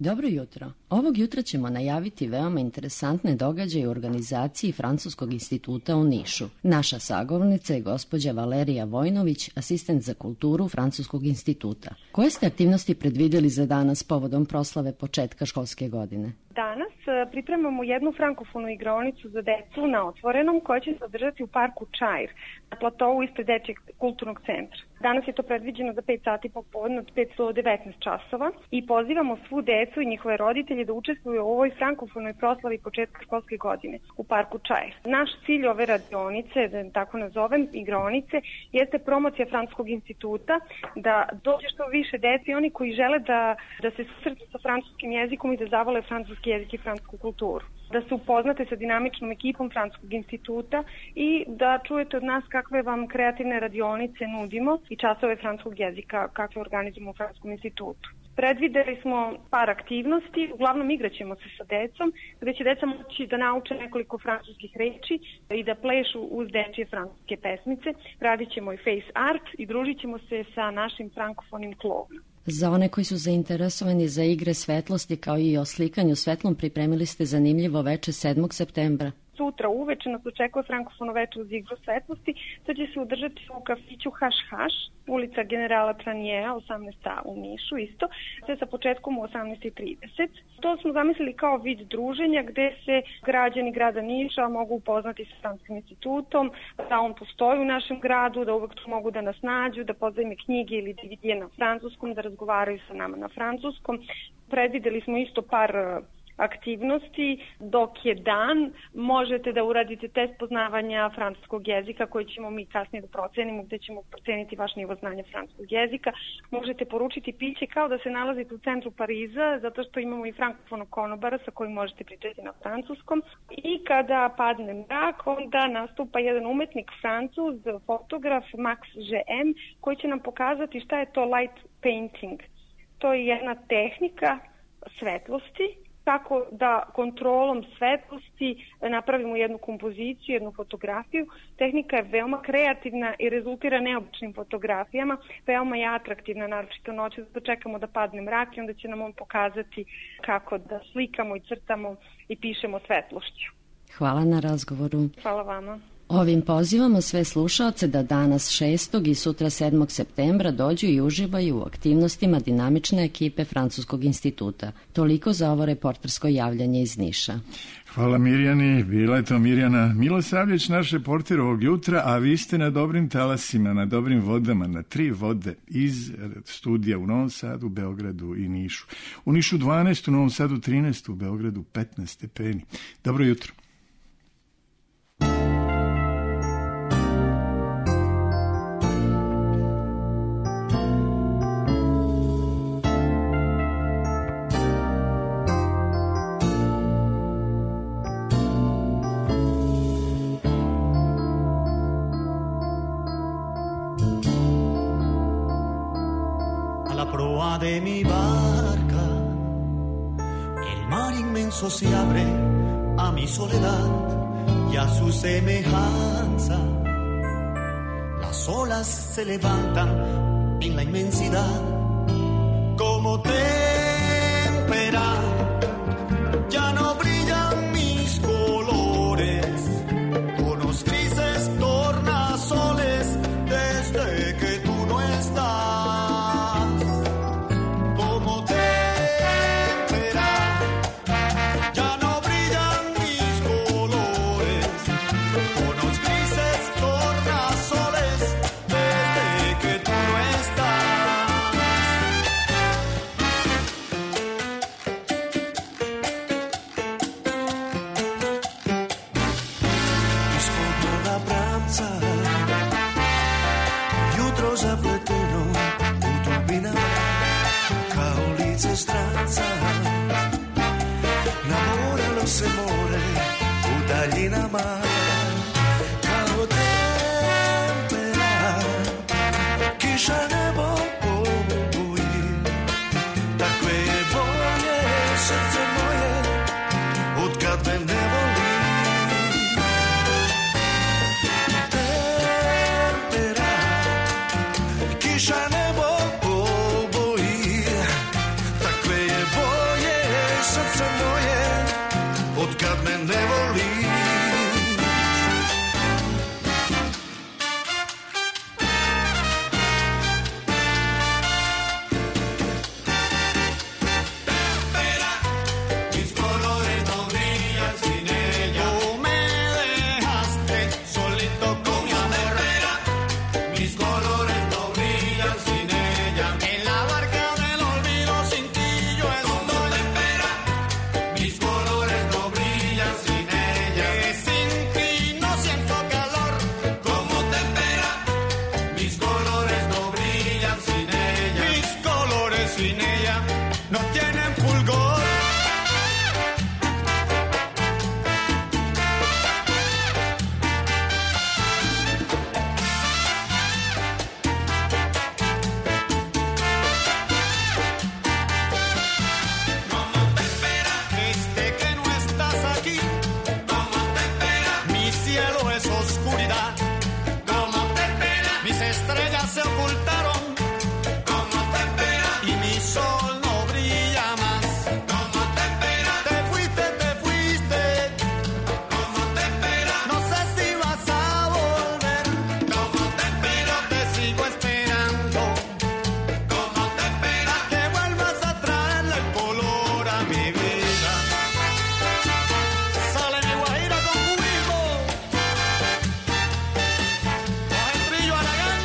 Speaker 20: Dobro jutro. Ovog jutra ćemo najaviti veoma interesantne događaje u organizaciji Francuskog instituta u Nišu. Naša sagovornica je gospođa Valerija Vojnović, asistent za kulturu Francuskog instituta. Koje ste aktivnosti predvideli za danas povodom proslave početka školske godine?
Speaker 21: Danas pripremamo jednu frankofonu igraonicu za decu na otvorenom koja će se održati u parku Čair na platovu ispred Dečjeg kulturnog centra. Danas je to predviđeno za pet sati popodne od pet do devetnaest časova i pozivamo svu decu i njihove roditelje da učestvuju u ovoj frankofonoj proslavi početka školske godine u parku Čair. Naš cilj ove radionice, da tako nazovem, igraonice, jeste promocija Francuskog instituta, da dođe što više dece i oni koji žele da, da se susretnu sa francuskim jezikom i da zavole francuski jezik i francusku kulturu. Da se upoznate sa dinamičnom ekipom Francuskog instituta i da čujete od nas kakve vam kreativne radionice nudimo i časove francuskog jezika kakve organizujemo u Francuskom institutu. Predvideli smo par aktivnosti, uglavnom igraćemo se sa decom, gde će deca moći da nauče nekoliko francuskih reči i da plešu uz dečije francuske pesmice. Radit ćemo i face art i družit ćemo se sa našim frankofonim klovnom.
Speaker 20: Za one koji su zainteresovani za igre svetlosti kao i o slikanju svetlom pripremili ste zanimljivo veče sedmog septembra.
Speaker 21: Sutra uveče nas očekuje frankofono veče uz igru svetlosti. To će se održati u kafiću Haš Haš, ulica Generala Tranijeja, osamnaest A u Nišu isto, sve sa početkom u osamnaest i trideset. To smo zamislili kao vid druženja gde se građani grada Niša mogu upoznati sa Francuskim institutom, da on postoji u našem gradu, da uvek tu mogu da nas nađu, da pozajme knjige ili D V D na francuskom, da razgovaraju sa nama na francuskom. Predvideli smo isto par aktivnosti. Dok je dan, možete da uradite test poznavanja francuskog jezika koji ćemo mi kasnije da procenimo, gde ćemo proceniti vaš nivo znanja francuskog jezika. Možete poručiti piće kao da se nalazite u centru Pariza, zato što imamo i frankofonog konobara sa kojim možete pričati na francuskom. I kada padne mrak, onda nastupa jedan umetnik Francuz, fotograf Max G M, koji će nam pokazati šta je to light painting. To je jedna tehnika svetlosti, kako da kontrolom svetlosti napravimo jednu kompoziciju, jednu fotografiju. Tehnika je veoma kreativna i rezultira neobičnim fotografijama. Veoma je atraktivna, naročito noću, zato čekamo da padne mrak i onda će nam on pokazati kako da slikamo i crtamo i pišemo svetlošću.
Speaker 20: Hvala na razgovoru.
Speaker 21: Hvala vama.
Speaker 20: Ovim pozivamo sve slušaoce da danas šestog i sutra sedmog septembra dođu i uživaju u aktivnostima dinamične ekipe Francuskog instituta. Toliko za ovo reportersko javljanje iz Niša.
Speaker 4: Hvala Mirjani, bila je to Mirjana Milosavljević, naš reporter ovog jutra, a vi ste na dobrim talasima, na dobrim vodama, na tri vode iz studija u Novom Sadu, Beogradu i Nišu. U Nišu dvanaest, u Novom Sadu trinaest, u Beogradu petnaest stepeni. Dobro jutro.
Speaker 5: De mi barca, el mar inmenso se abre a mi soledad y a su semejanza. Las olas se levantan en la inmensidad como témpera. Ya no brillan mis colores, unos grises tornasoles desde que tú no estás. Se more u daljinama kao tempera, kiša nebo obuji, takve je bolje srce moje od kad me ne voli. Tempera, kiša nebo obuji, takve je bolje
Speaker 6: oscuridad. ¿Cómo te esperas? Mis estrellas se ocultaron. ¿Cómo te esperas? Y mi sol no brilla más. ¿Cómo te esperas? Te fuiste, te fuiste. ¿Cómo te esperas? No sé si vas a volver. ¿Cómo te esperas? Te sigo esperando. ¿Cómo te esperas? Que vuelvas a traerle el color a mi vida. Sale mi guajira con cubismo. Con el trillo Aragán.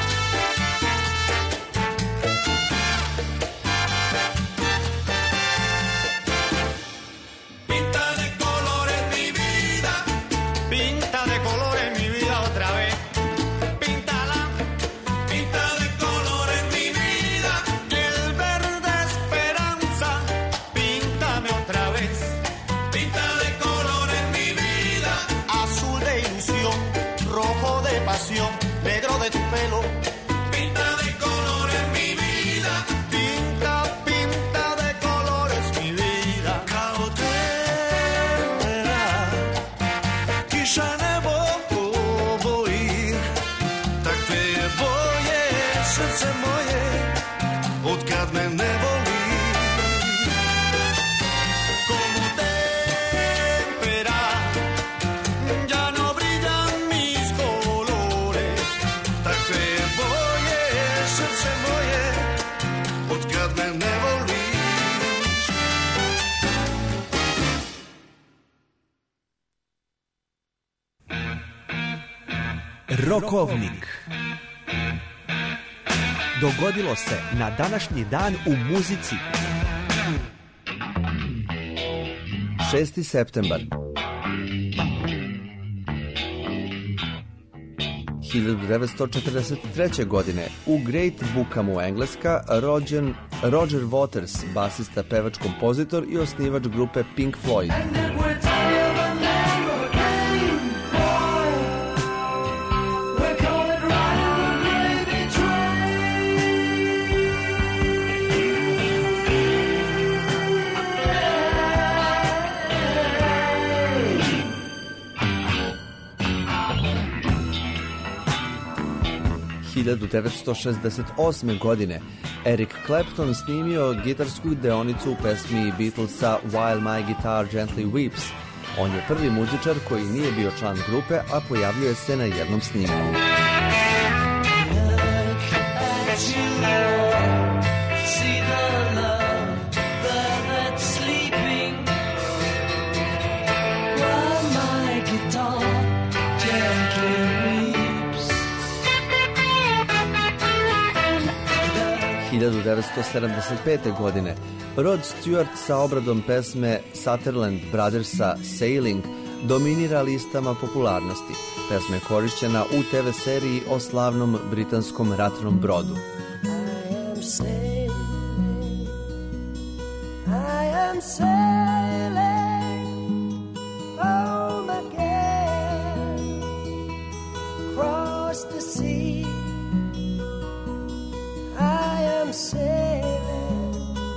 Speaker 6: Pinta de colores mi vida. Pinta de colores mi vida otra vez. Píntala. Pinta de colores mi vida. El verde esperanza. Píntame otra vez. Pinta de colores mi vida. Azul de ilusión. Rojo de pasión. Negro de tu pelo. Pinta de colores mi vida. Pinta, pinta de colores mi vida. Cautela, kisha nebo bojim. Takve je boje srce moje, odkad me ne voli. Como tempera, ya no brillan mis colores. Takve je boje srce moje, odkad me ne voliš.
Speaker 22: Rokovnik. Dogodilo se na današnji dan u muzici. šesti septembar hiljadu devetsto četrdeset treće. godine u Great Bookamu, Engleska, rođen Roger Waters, basista, pevač, kompozitor i osnivač grupe Pink Floyd. hiljadu devetsto šezdeset osme. godine Eric Clapton snimio gitarsku deonicu u pesmi Beatlesa While My Guitar Gently Weeps. On je prvi muzičar koji nije bio član grupe, a pojavljuje se na jednom snimku. hiljadu devetsto sedamdeset pete. godine Rod Stewart sa obradom pesme Sutherland Brothersa Sailing dominira listama popularnosti. Pesma je korišćena u te ve seriji o slavnom britanskom ratnom brodu.
Speaker 17: I am sailing, I am sailing home again, across the sea. I am sailing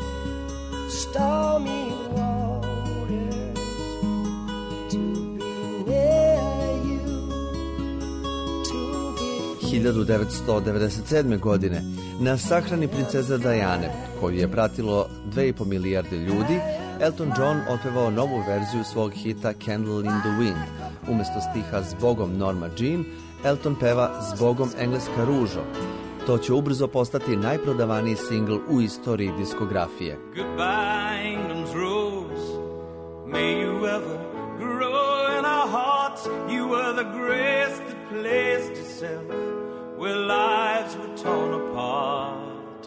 Speaker 17: stormy waters to be near you, to be
Speaker 22: hiljadu devetsto devedeset sedme. godine na sahrani princeze Diane, koju je pratilo dve i po milijarde ljudi, Elton John otpevao novu verziju svog hita Candle in the Wind. Umesto stiha Zbogom Norma Jean, Elton peva Zbogom Engleska ružo. To će ubrzo postati najprodavaniji singl u istoriji diskografije.
Speaker 6: Goodbye, England's rose. May you ever grow in our hearts. You were the grace that placed itself where lives were torn apart.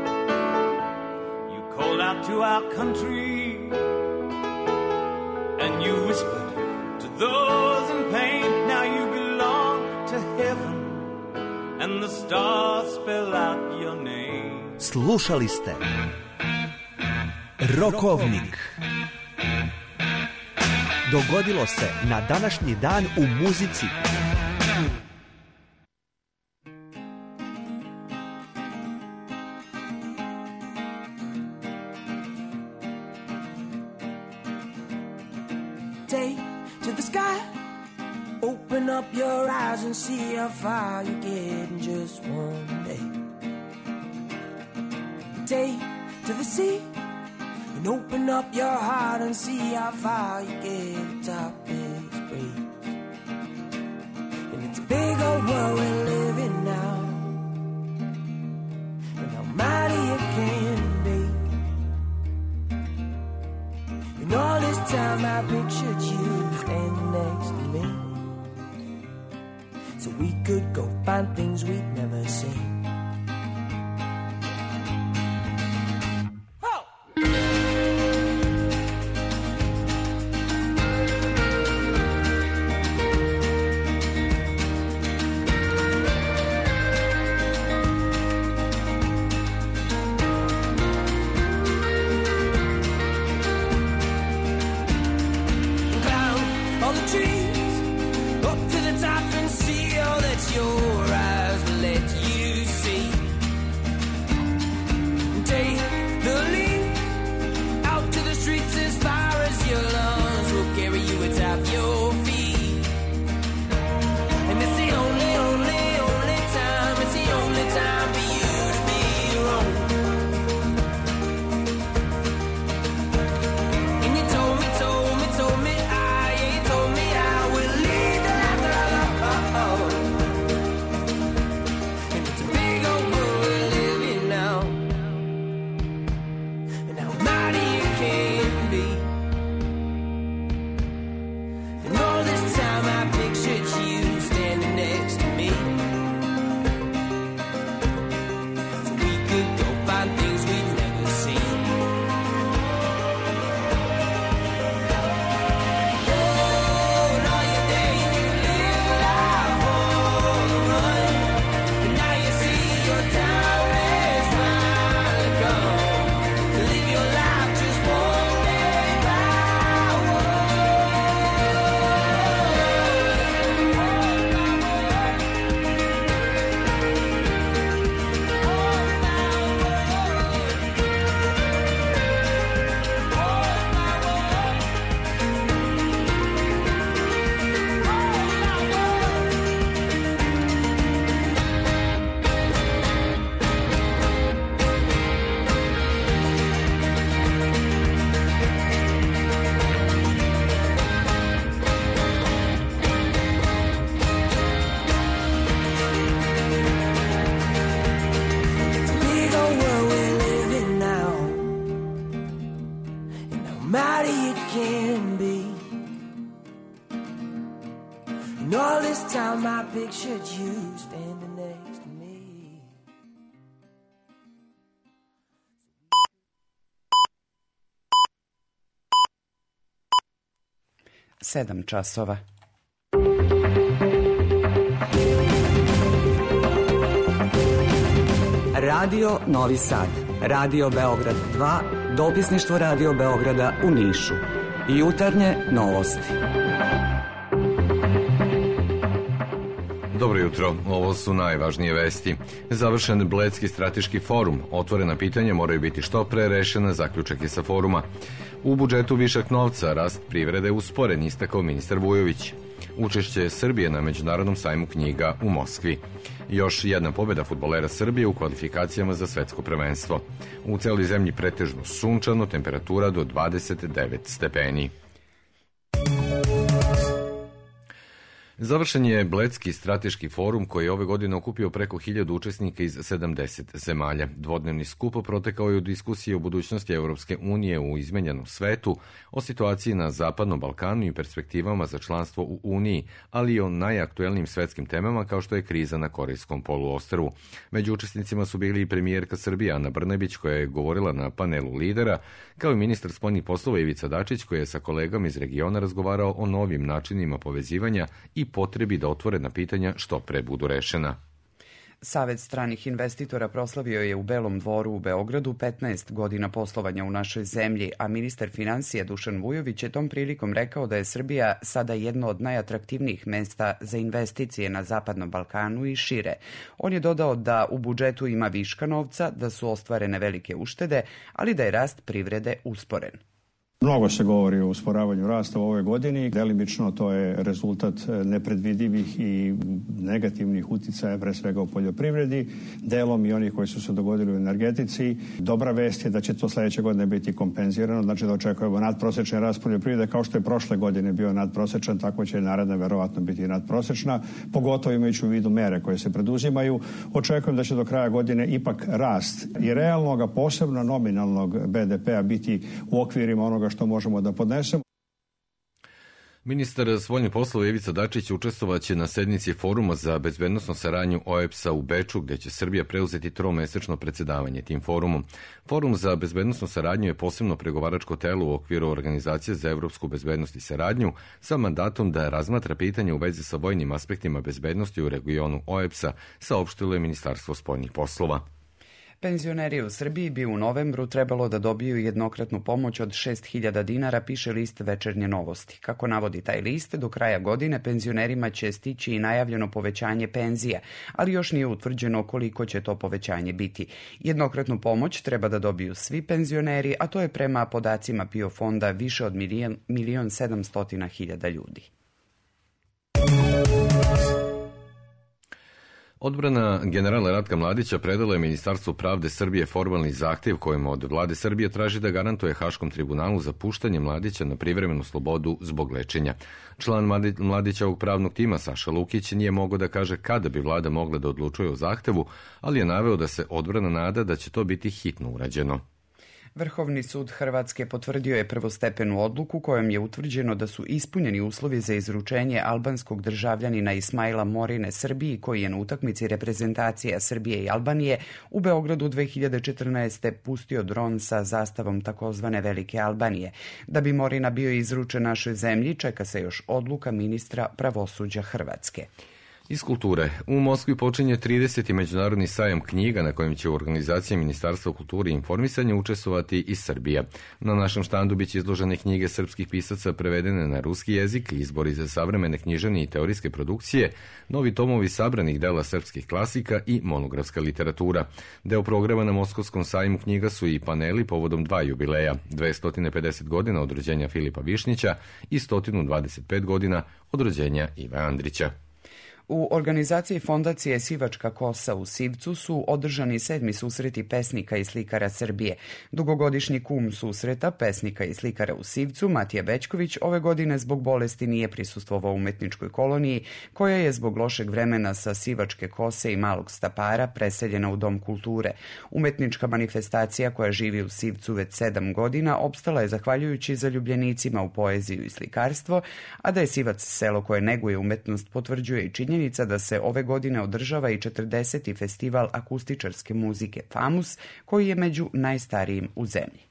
Speaker 6: You called out to our country and you whispered to those in pain. Now you belong to heaven and the stars spell out your name.
Speaker 22: Slušali ste Rokovnik. Dogodilo se na današnji dan u muzici.
Speaker 17: Take to the sky, open
Speaker 7: up your eyes and see how far you get in just one day. Take to the sea and open up your heart and see how far you get. Top is great, and it's a big old world we're living now, and how mighty it can be. And all this time I pictured you standing next to me, so we could go find things we'd never seen. Pictured you standing next to me.
Speaker 14: Sedam časova. Radio Novi Sad, Radio Beograd dva, dopisništvo Radio Beograda u Nišu. Jutarnje novosti.
Speaker 8: Dobro jutro, ovo su najvažnije vesti. Završen Bledski strateški forum, otvorena pitanja moraju biti što pre rešena, zaključak je sa foruma. U budžetu višak novca, rast privrede usporen, istakao ministar Vujović. Učešće Srbije na Međunarodnom sajmu knjiga u Moskvi. Još jedna pobjeda fudbalera Srbije u kvalifikacijama za svetsko prvenstvo. U celoj zemlji pretežno sunčano, temperatura do dvadeset devet stepeni. Završen je Bledski strateški forum koji je ove godine okupio preko hiljadu učesnika iz sedamdeset zemalja. Dvodnevni skup protekao je u diskusiji o budućnosti Evropske unije u izmenjenom svetu, o situaciji na Zapadnom Balkanu i perspektivama za članstvo u Uniji, ali i o najaktuelnijim svetskim temama kao što je kriza na Korejskom poluostrvu. Među učesnicima su bili i premijerka Srbije Ana Brnabić koja je govorila na panelu lidera, kao i ministar spoljnih poslova Ivica Dačić koji je sa kolegama iz regiona razgovarao o novim načinima povezivanja i potrebi da otvorena pitanja što pre budu rešena.
Speaker 14: Savet stranih investitora proslavio je u Belom dvoru u Beogradu petnaest godina poslovanja u našoj zemlji, a ministar finansija Dušan Vujović je tom prilikom rekao da je Srbija sada jedno od najatraktivnijih mesta za investicije na Zapadnom Balkanu i šire. On je dodao da u budžetu ima viška novca, da su ostvarene velike uštede, ali da je rast privrede usporen.
Speaker 9: Mnogo se govori o usporavanju rasta u ovoj godini. Delimično to je rezultat nepredvidivih i negativnih uticaja, pre svega u poljoprivredi, delom i onih koji su se dogodili u energetici. Dobra vest je da će to sledeće godine biti kompenzirano, znači da očekujemo nadprosečni rast poljoprivrede, kao što je prošle godine bio nadprosečan, tako će naredna verovatno biti nadprosečna, pogotovo imajući u vidu mere koje se preduzimaju. Očekujem da će do kraja godine ipak rast i realnog, a posebno nominalnog be de pea biti u okvirima onoga što možemo da podnesemo.
Speaker 8: Ministar spoljnih poslova Ivica Dačić učestvovaće na sednici Foruma za bezbednosnu saradnju O E B S a u Beču, gde će Srbija preuzeti tromesečno predsedavanje tim forumom. Forum za bezbednosnu saradnju je posebno pregovaračko telo u okviru Organizacije za evropsku bezbednost i saradnju sa mandatom da razmatra pitanje u vezi sa vojnim aspektima bezbednosti u regionu O E B S a, saopštilo je Ministarstvo spoljnih poslova.
Speaker 14: Penzioneri u Srbiji bi u novembru trebalo da dobiju jednokratnu pomoć od šest hiljada dinara, piše list Večernje novosti. Kako navodi taj list, do kraja godine penzionerima će stići i najavljeno povećanje penzija, ali još nije utvrđeno koliko će to povećanje biti. Jednokratnu pomoć treba da dobiju svi penzioneri, a to je prema podacima PIO fonda više od milion, milion sedamstotina hiljada ljudi.
Speaker 8: Odbrana generala Ratka Mladića predala je Ministarstvu pravde Srbije formalni zahtev kojim od vlade Srbije traži da garantuje Haškom tribunalu za puštanje Mladića na privremenu slobodu zbog lečenja. Član Mladićevog pravnog tima Saša Lukić nije mogao da kaže kada bi vlada mogla da odlučuje o zahtevu, ali je naveo da se odbrana nada da će to biti hitno urađeno.
Speaker 14: Vrhovni sud Hrvatske potvrdio je prvostepenu odluku kojom je utvrđeno da su ispunjeni uslovi za izručenje albanskog državljanina Ismaila Morine Srbiji, koji je na utakmici reprezentacija Srbije i Albanije u Beogradu dve hiljade četrnaeste. pustio dron sa zastavom takozvane Velike Albanije. Da bi Morina bio izručen našoj zemlji, čeka se još odluka ministra pravosuđa Hrvatske.
Speaker 8: Iz kulture. U Moskvi počinje trideseti međunarodni sajam knjiga na kojem će u organizaciji Ministarstva kulture i informisanja učestvovati i Srbija. Na našem štandu biće izložene knjige srpskih pisaca prevedene na ruski jezik, izbori za savremene književne i teorijske produkcije, novi tomovi sabranih dela srpskih klasika i monografska literatura. Deo programa na Moskovskom sajmu knjiga su i paneli povodom dva jubileja, dvesta pedeset godina od rođenja Filipa Višnjića i sto dvadeset pet godina od rođenja Ive Andrića.
Speaker 14: U organizaciji fondacije Sivačka kosa u Sivcu su održani sedmi susreti pesnika i slikara Srbije. Dugogodišnji kum susreta pesnika i slikara u Sivcu, Matija Bećković, ove godine zbog bolesti nije prisustvovao umetničkoj koloniji, koja je zbog lošeg vremena sa Sivačke kose i Malog Stapara preseljena u Dom kulture. Umetnička manifestacija koja živi u Sivcu već sedam godina opstala je zahvaljujući zaljubljenicima u poeziju i slikarstvo, a da je Sivac selo koje neguje umetnost potvrđuje i činjenje da se ove godine održava i četrdeseti festival akustičarske muzike Famus, koji je među najstarijim u zemlji.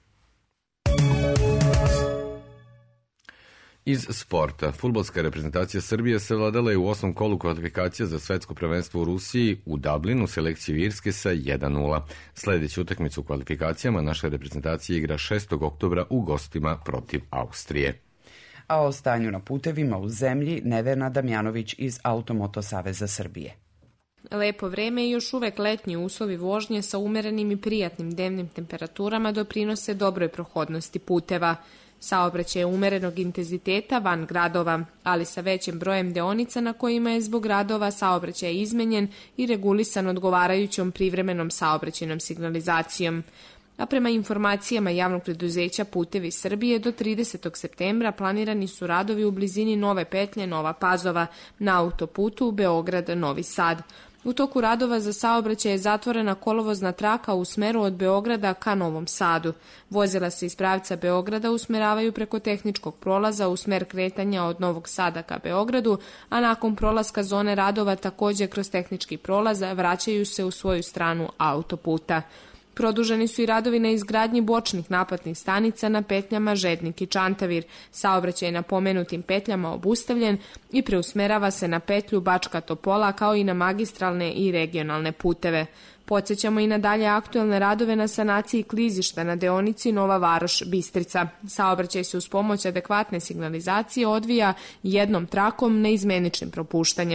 Speaker 8: Iz sporta. Fudbalska reprezentacija Srbije se vladala je u osmom kolu kvalifikacija za svetsko prvenstvo u Rusiji u Dublinu selekciju Irske sa jedan nula. Sledeću utakmicu u kvalifikacijama naša reprezentacija igra šestog oktobra u gostima protiv Austrije.
Speaker 14: A o stanju na putevima u zemlji Nevena Damjanović iz Automoto Saveza Srbije.
Speaker 10: Lepo vreme i još uvek letnji uslovi vožnje sa umerenim i prijatnim dnevnim temperaturama doprinose dobroj prohodnosti puteva. Saobraćaj je umerenog intenziteta van gradova, ali sa većim brojem deonica na kojima je zbog gradova saobraćaj izmenjen i regulisan odgovarajućom privremenom saobraćajnom signalizacijom. A prema informacijama javnog preduzeća Putevi Srbije do tridesetog septembra planirani su radovi u blizini nove petlje Nova Pazova na autoputu Beograd-Novi Sad. U toku radova za saobraćaj je zatvorena kolovozna traka u smeru od Beograda ka Novom Sadu. Vozila se iz pravca Beograda usmeravaju preko tehničkog prolaza u smer kretanja od Novog Sada ka Beogradu, a nakon prolaska zone radova takođe kroz tehnički prolaz vraćaju se u svoju stranu autoputa. Produženi su i radovi na izgradnji bočnih naplatnih stanica na petljama Žednik i Čantavir. Saobraćaj na pomenutim petljama obustavljen i preusmerava se na petlju Bačka Topola kao i na magistralne i regionalne puteve. Podsjećamo i na dalje aktuelne radove na sanaciji klizišta na deonici Nova Varoš-Bistrica. Saobraćaj se uz pomoć adekvatne signalizacije odvija jednom trakom neizmeničnim propuštanjem.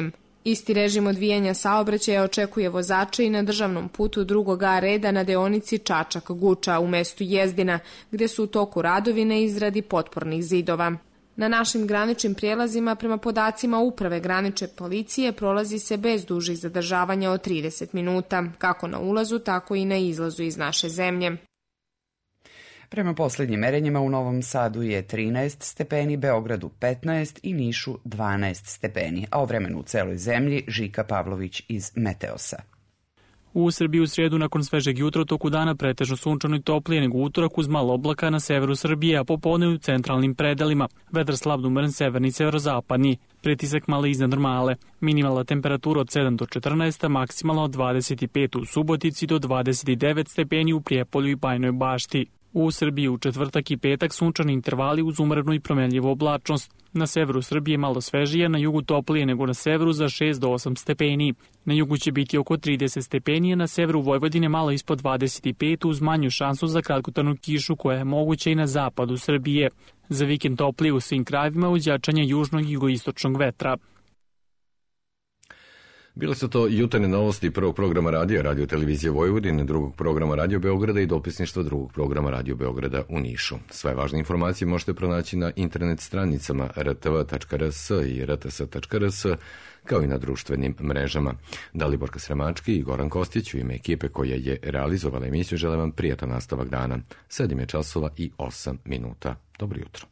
Speaker 10: Isti režim odvijanja saobraćaja očekuje vozače i na državnom putu drugog A reda na deonici Čačak-Guča u mestu Jezdina, gdje su u toku radovi na izradi potpornih zidova. Na našim graničnim prijelazima, prema podacima Uprave granične policije, prolazi se bez dužih zadržavanja od trideset minuta, kako na ulazu, tako i na izlazu iz naše zemlje.
Speaker 14: Prema posljednjim merenjima u Novom Sadu je trinaest stepeni, Beogradu petnaest i Nišu dvanaest stepeni, a o vremenu u celoj zemlji Žika Pavlović iz Meteosa.
Speaker 16: U Srbiji u srijedu nakon svežeg jutra u toku dana pretežno sunčano i toplije nego utorak uz malo oblaka na severu Srbije, a popodne u centralnim predelima. Vetar slab do umeran severni i severozapadni. Pritisak malo iznad normale. Minimalna temperatura od sedam do četrnaest, a maksimalna od dvadeset pet u Subotici do dvadeset devet stepeni u Prijepolju i Bajnoj Bašti. U Srbiji u četvrtak i petak sunčani intervali uz umrenu i promenljivu oblačnost. Na severu Srbije malo svežije, na jugu toplije nego na severu za šest do osam stepeni. Na jugu će biti oko trideset stepeni, a na severu Vojvodine malo ispod dvadeset pet uz manju šansu za kratkotrajnu kišu koja je moguća i na zapadu Srbije. Za vikend toplije u svim krajevima uz jačanje južnog i jugoistočnog vetra.
Speaker 8: Bile su to jutarnje novosti prvog programa radija, Radio televizije Vojvodine, drugog programa Radio Beograda i dopisništva drugog programa Radio Beograda u Nišu. Sve važne informacije možete pronaći na internet stranicama r t v tačka r s i r t s tačka r s, kao i na društvenim mrežama. Daliborka Sremački i Goran Kostić u ime ekipe koja je realizovala emisiju žele vam prijatan nastavak dana. sedam je časova i osam minuta. Dobro jutro.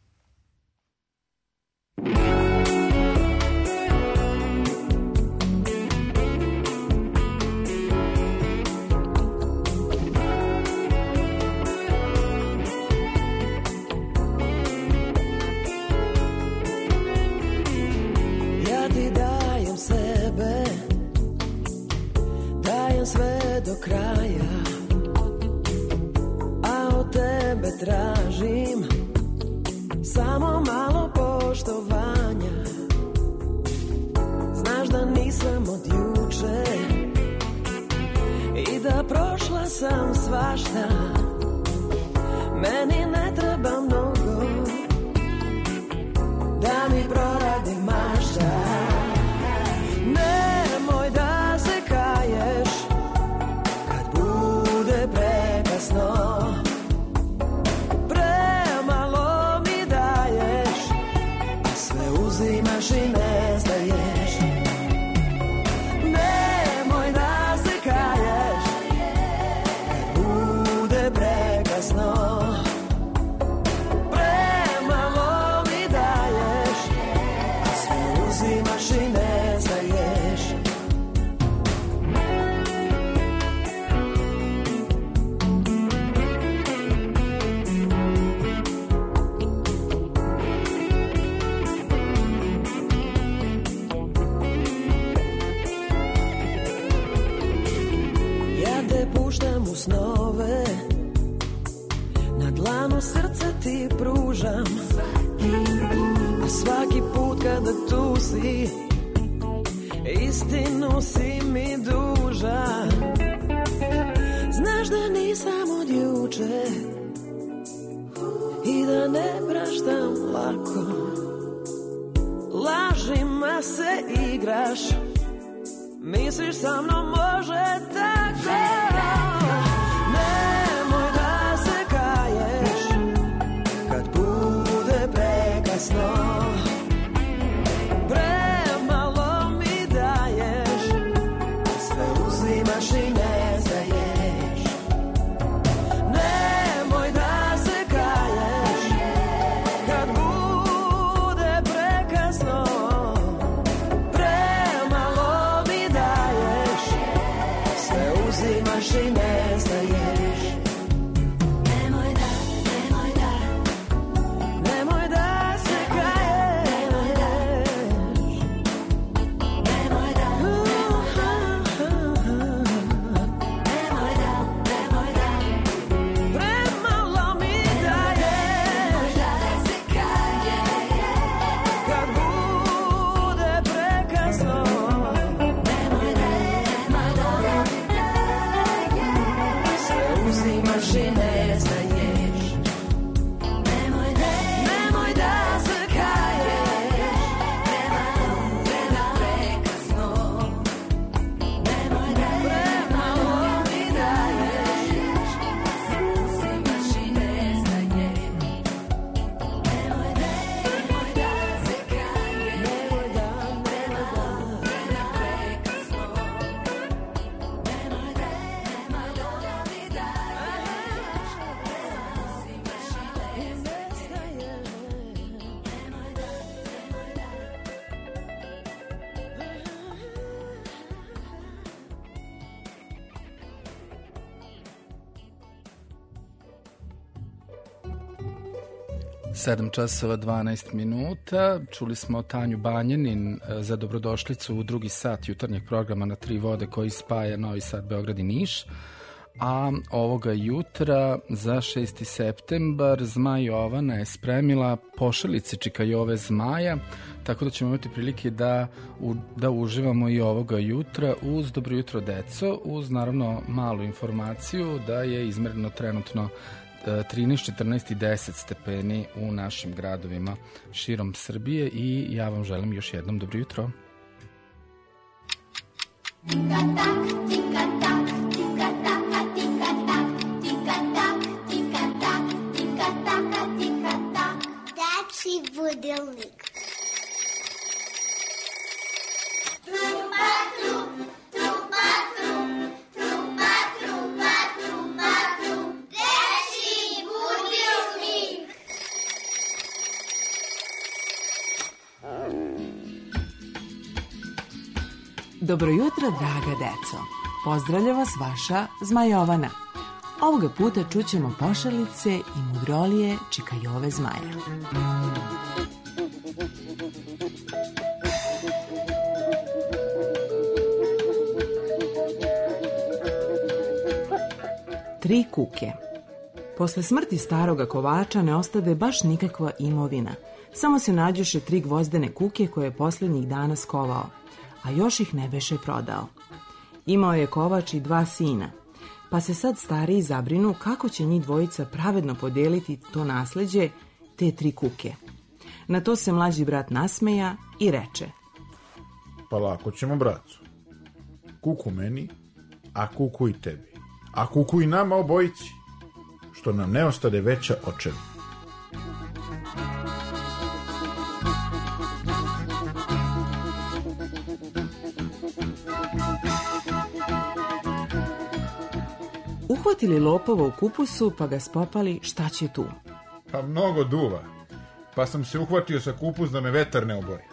Speaker 7: Sve do kraja, a od tebe tražim samo malo poštovanja. Znaš da nisam od juče i da prošla sam svašta. Meni ne treba mnogo da mi proradi mašta. Nemoj da se kaješ prekasno, premalo mi daješ, a sve uzimaš i ne zdaješ. Nemoj da se kaješ, kad bude prekasno, premalo mi daješ, a sve uzimaš i ne zdaješ. Snove na dlanu srca ti pružam, a svaki put kada tu si istinu si mi dužan. Znaš da nisam od juče i da ne praštam lako, lažima se igraš, misliš sa mnom može tako. Nemoj da se kaješ kad bude prekasno, premalo mi daješ, a sve uzimaš i ne zdaješ. Nemoj da se kaješ kad bude prekasno, premalo mi daješ, sve uzimaš i ne zdaješ. Nemoj da, nemoj da, nemoj da se kaješ, nemoj da, nemoj da,
Speaker 2: sedam časova dvanaest minuta. Čuli smo Tanju Banjanin za dobrodošlicu u drugi sat jutarnjeg programa na Tri vode koji spaja Novi Sad, Beograd i Niš. A ovoga jutra za šesti septembar Zmaj Jovana je spremila pošalice Čikajove zmaja, tako da ćemo imati prilike da, u, da uživamo i ovoga jutra uz Dobro jutro deco, uz naravno malu informaciju da je izmereno trenutno trinaest, četrnaest i deset stepeni u našim gradovima širom Srbije i ja vam želim još jednom dobro jutro.
Speaker 1: Tika-tak, tika-tak, tika-taka, tika-tak, tika-tak, tika-tak, tika-taka, tika-tak. Dečji budilnik. Trupa, trup, trupa, trup, trupa, trupa, trupa, trup. Dečji budilnik.
Speaker 12: Dobro jutro, draga deco. Pozdravlja vas vaša Zmajovana. Ovoga puta čućemo pošalice i mudrolije Čikajove zmaja. Tri kuke. Posle smrti staroga kovača ne ostade baš nikakva imovina. Samo se nađuše tri gvozdene kuke koje je posljednjih dana skovao, a još ih ne beše prodao. Imao je kovač i dva sina, pa se sad stariji zabrinu kako će njih dvojica pravedno podeliti to nasleđe, te tri kuke. Na to se mlađi brat nasmeja i reče:
Speaker 13: Pa lako ćemo, braco. Kuku meni, a kuku i tebi. A kuku i nama obojici, što nam ne ostade veća očevi.
Speaker 12: Uhvatili lopova u kupusu pa ga spopali šta će tu.
Speaker 13: Pa mnogo duva, pa sam se uhvatio sa kupus da me vetar ne oboji.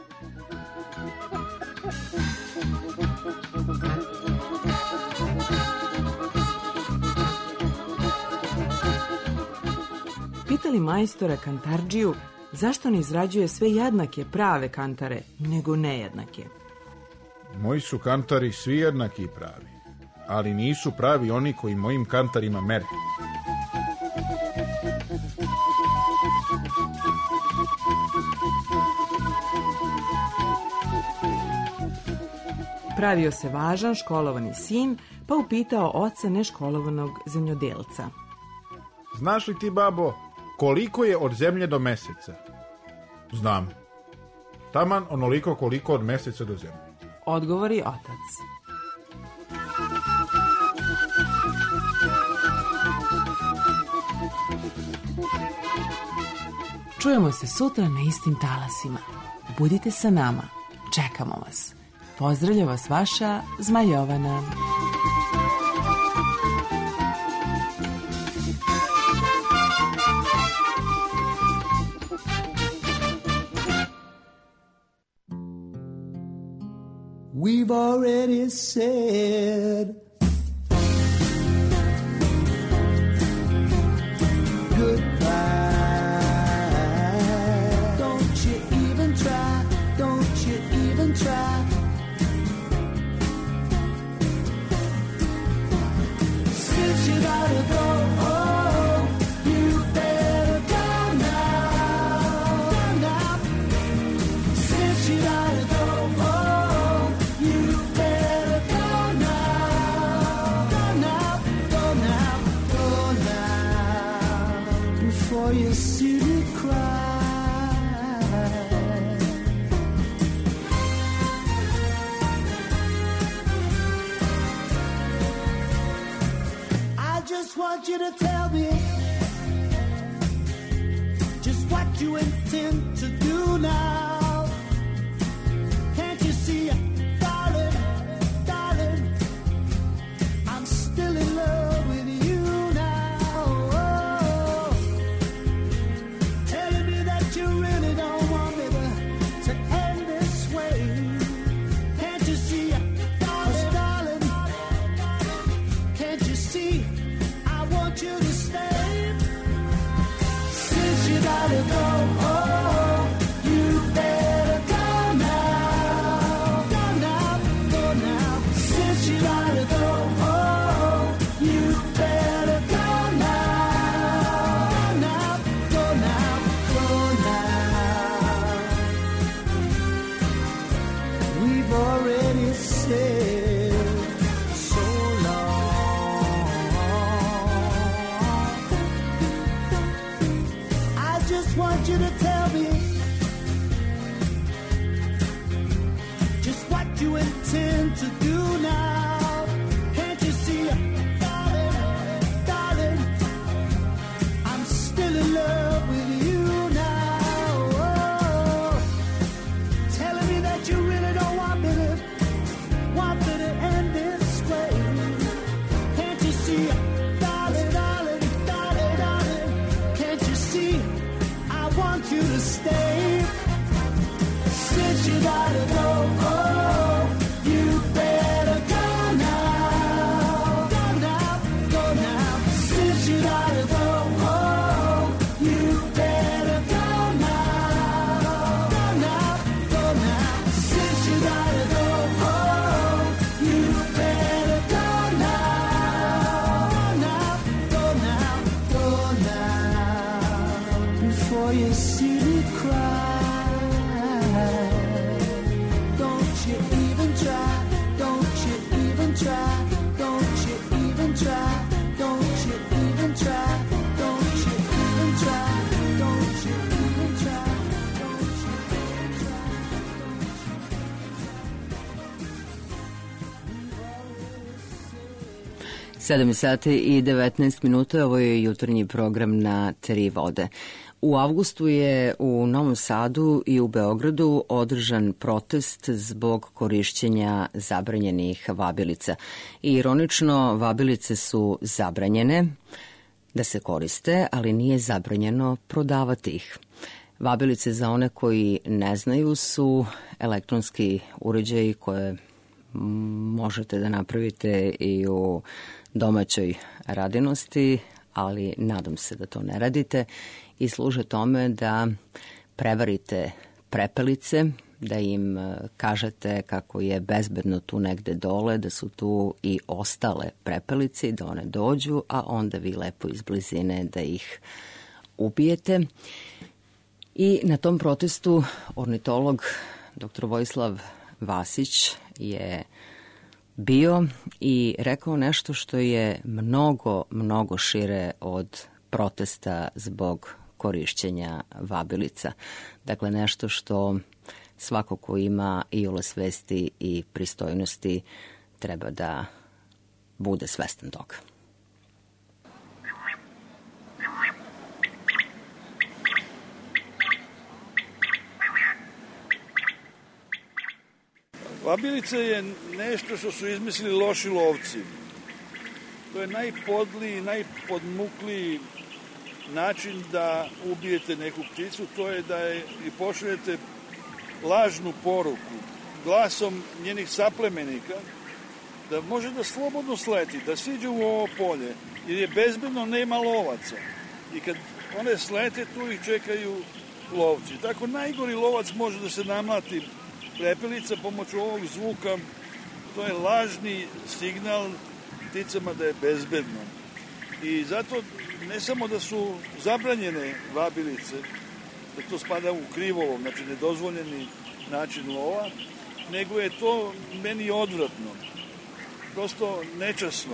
Speaker 12: Pitali majstora kantardžiju zašto ne izrađuje sve jednake prave kantare, nego nejednake.
Speaker 13: Moji su kantari svi jednaki i pravi, ali nisu pravi oni koji mojim kantarima mere.
Speaker 12: Pravio se važan školovani sin, pa upitao oca neškolovanog zemljodelca:
Speaker 13: Znaš li ti, babo, koliko je od zemlje do meseca? Znam. Taman onoliko koliko od meseca do zemlje.
Speaker 12: Odgovori otac. Čujemo se sutra na istim talasima. Budite sa nama. Čekamo vas. Pozdravlja vas vaša Zmajovana.
Speaker 23: We've already said goodbye. Don't you even try, don't you even try. Since you gotta go, oh, you better go now, go now. Since you gotta go, oh, you better go now, go now, go now, go now, before you see me cry. I just want you to tell me just what you intend to do now. Can't you see, darling, darling, I'm still in love with you now. Oh, telling me that you really don't want me to, to end this way. Can't you see, darling, darling, can't you see, I want you to stay. Since you gotta go,
Speaker 3: sedam sati i devetnaest minuta, ovo je jutarnji program na Tri vode. U avgustu je u Novom Sadu i u Beogradu održan protest zbog korišćenja zabranjenih vabilica. I ironično, vabilice su zabranjene da se koriste, ali nije zabranjeno prodavati ih. Vabilice, za one koji ne znaju, su elektronski uređaji koje možete da napravite i u domaćoj radinosti, ali nadam se da to ne radite, i služe tome da prevarite prepelice, da im kažete kako je bezbedno tu negde dole, da su tu i ostale prepelice, da one dođu, a onda vi lepo iz blizine da ih ubijete. I na tom protestu ornitolog doktor Vojislav Vasić je bio i rekao nešto što je mnogo, mnogo šire od protesta zbog korišćenja vabilica. Dakle, nešto što svako ko ima iole svesti i pristojnosti treba da bude svestan toga.
Speaker 11: Vabilica je nešto što su izmislili loši lovci. To je najpodliji, najpodmukliji način da ubijete neku pticu, to je da je i pošaljete lažnu poruku glasom njenih saplemenika da može da slobodno sleti, da siđe u ovo polje, jer je bezbedno, nema lovaca. I kad one slete, tu ih čekaju lovci. Tako najgori lovac može da se namlati prepelica pomoću ovog zvuka, to je lažni signal pticama da je bezbedno. I zato ne samo da su zabranjene vabilice, da to spada u krivolov, znači nedozvoljeni način lova, nego je to meni odvratno, prosto nečasno.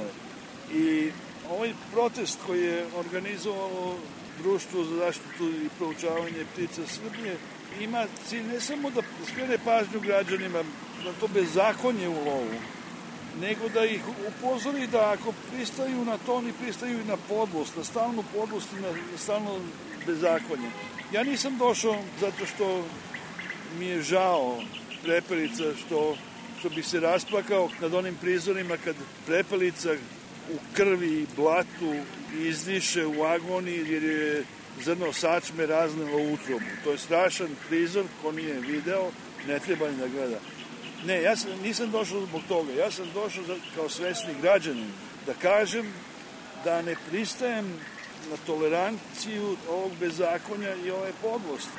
Speaker 11: I ovaj protest koji je organizovalo Društvo za zaštitu i proučavanje ptica Srbije ima cilj ne samo da skrene pažnju građanima na to bezakonje u lovu, nego da ih upozori da ako pristaju na to, oni pristaju i na podlost, na stalnu podlost i na stalno bezakonje. Ja nisam došao zato što mi je žao prepelica, što, što bi se rasplakao nad onim prizorima kad prepelica u krvi i blatu izdiše u agoniji jer je zrno sačme raznelo utrobu. To je strašan prizor, ko nije video, ne treba ni da gleda. Ne, ja sam, nisam došao zbog toga. Ja sam došao za, kao svesni građanin da kažem da ne pristajem na toleranciju ovog bezakonja i ove podlosti.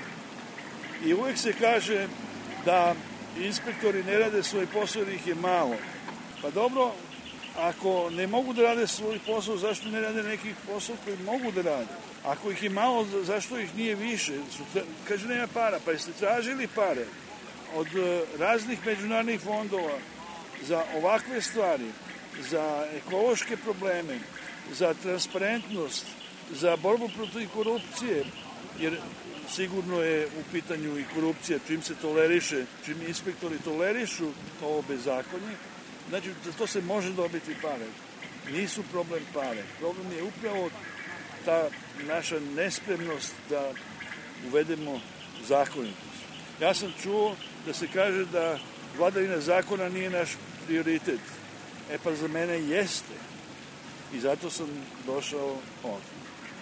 Speaker 11: I uvek se kaže da inspektori ne rade svoj posao jer ih je malo. Pa dobro, ako ne mogu da rade svoj posao, zašto ne rade neki posao koji mogu da rade? Ako ih je malo, zašto ih nije više? Su, kaže, nema para. Pa jeste tražili pare od raznih međunarodnih fondova za ovakve stvari, za ekološke probleme, za transparentnost, za borbu protiv korupcije, jer sigurno je u pitanju i korupcija, čim se toleriše, čim inspektori tolerišu ovo bezakonje, znači za to se može dobiti pare. Nisu problem pare. Problem je upravo ta naša nespremnost da uvedemo zakonitost. Ja sam čuo da se kaže da vladavina zakona nije naš prioritet. E pa za mene jeste. I zato sam došao ovdje.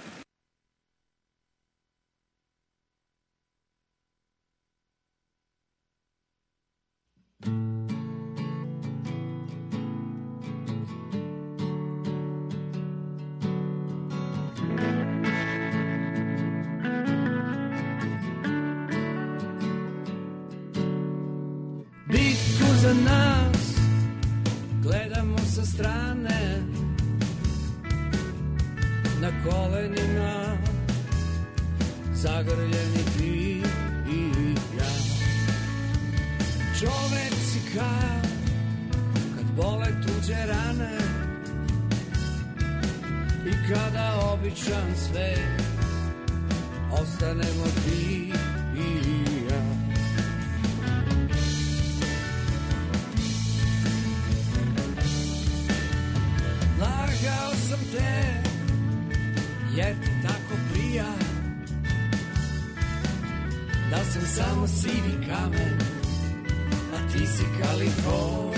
Speaker 7: Za nas gledamo sa strane, na kolenima zagrljeni ti i ja. Čovek si kad, kad bole tuđe rane i kada običan svet ostanemo ti i ja. Lagao sam te, jer ti tako prija, da sam samo sivi kamen, a ti si Kalifornija.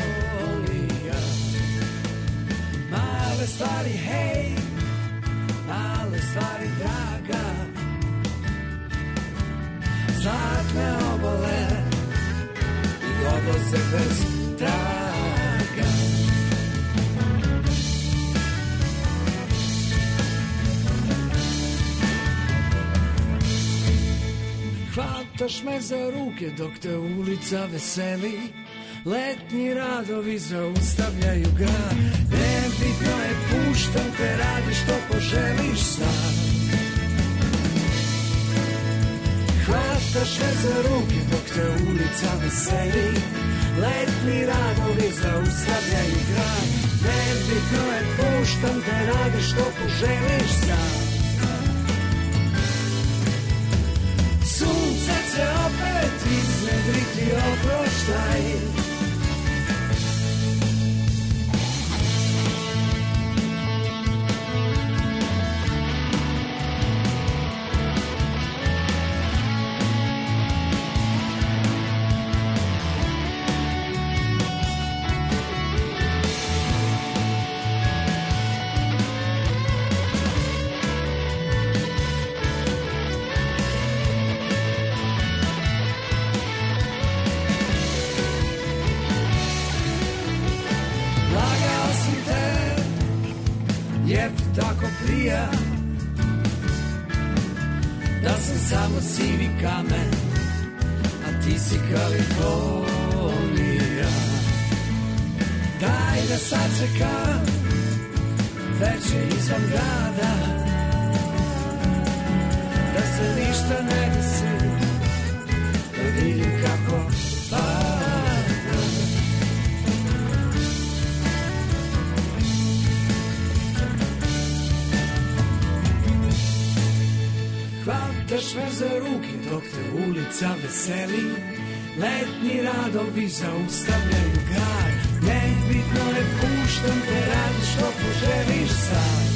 Speaker 7: Male stvari, hej, male stvari, draga, zlatne obole i odlaze bez traga. Hvataš me za ruke dok te ulica veseli, letnji radovi zaustavljaju grad. Nebitno je, puštam te, radi što poželiš sad. Hvataš me za ruke dok te ulica veseli, letnji radovi zaustavljaju grad. Nebitno je, puštam te, radi što poželiš sad. Sunce će opet iznedriti, oproštaj. Tako prija, da sam samo sivi kamen, a ti si Kalifornija. Daj da sačekam veče izvan grada, da se ništa ne desi, da vidim kako pada. Hvataš me za ruke dok te ulica veseli, letnji radovi zaustavljaju grad. Nebitno je, puštam te, radi što poželiš sad.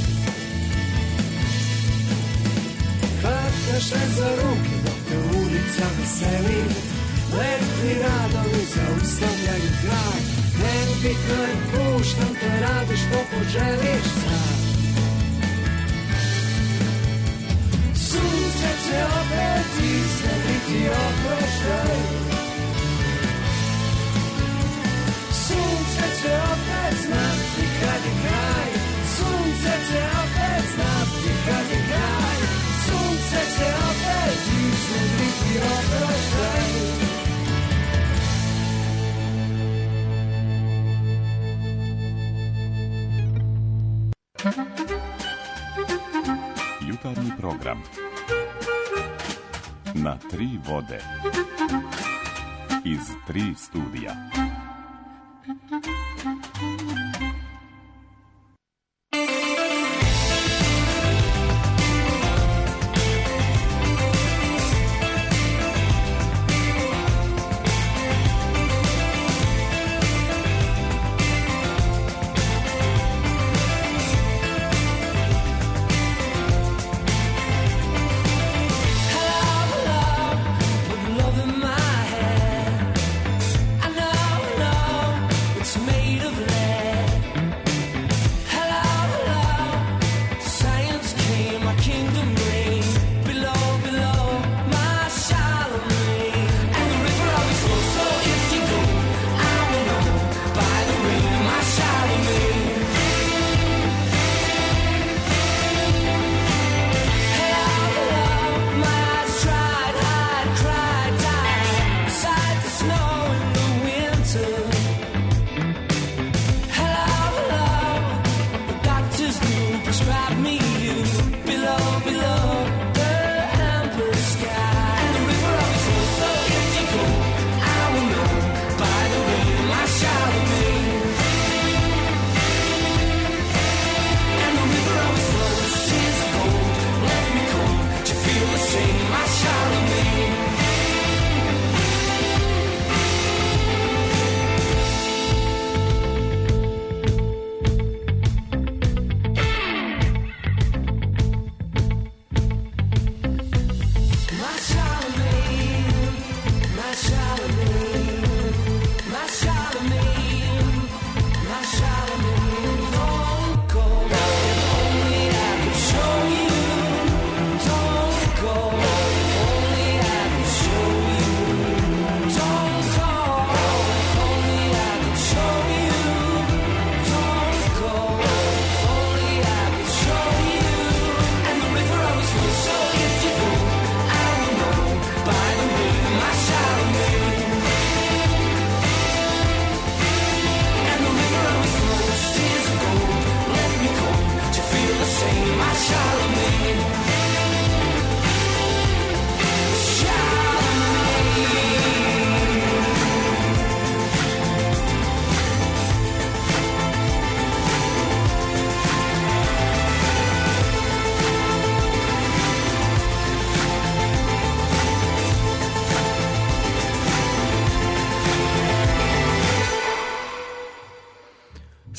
Speaker 7: Hvataš me za ruke dok te ulica veseli, letnji radovi zaustavljaju grad. Nebitno je, puštam te, radi što poželiš sad. Sunce će opet iznedriti, oproštaj. Sunce će opet znati kad je kraj. Sunce će opet znati kad je kraj. Sunce će opet iznedriti, oproštaj.
Speaker 15: Jutarnji program na tri vode iz tri studija.
Speaker 7: Made of lead.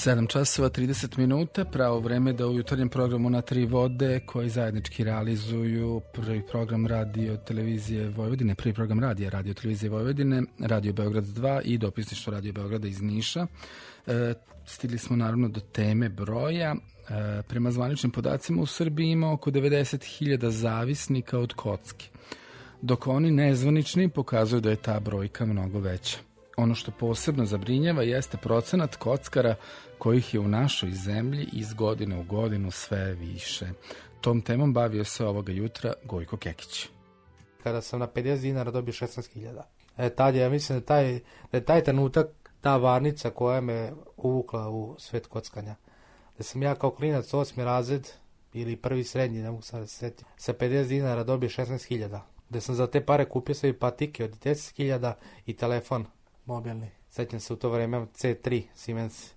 Speaker 2: sedam časova trideset minuta, pravo vreme da u jutarnjem programu Na tri vode, koji zajednički realizuju prvi program radio televizije Vojvodine, prvi program radija radio televizije Vojvodine, Radio Beograd dva i dopisništvo Radio Beograda iz Niša. E, stigli smo naravno do teme broja. E, prema zvaničnim podacima u Srbiji ima oko devedeset hiljada zavisnika od kocke, dok oni nezvanični pokazuju da je ta brojka mnogo veća. Ono što posebno zabrinjava jeste procenat kockara kojih je u našoj zemlji iz godine u godinu sve više. Tom temom bavio se ovoga jutra Gojko Kekić.
Speaker 18: Kada sam na pedeset dinara dobio šesnaest hiljada. E, tad je, ja mislim da taj, da je taj trenutak, ta varnica koja me uvukla u svet kockanja. Da sam ja kao klinac osmi razred ili prvi srednji, ne mogu sad da se setim, sa pedeset dinara dobio šesnaest hiljada. Da sam za te pare kupio sebi patike od deset hiljada i telefon mobilni. Sećam se u to vreme C tri Siemens.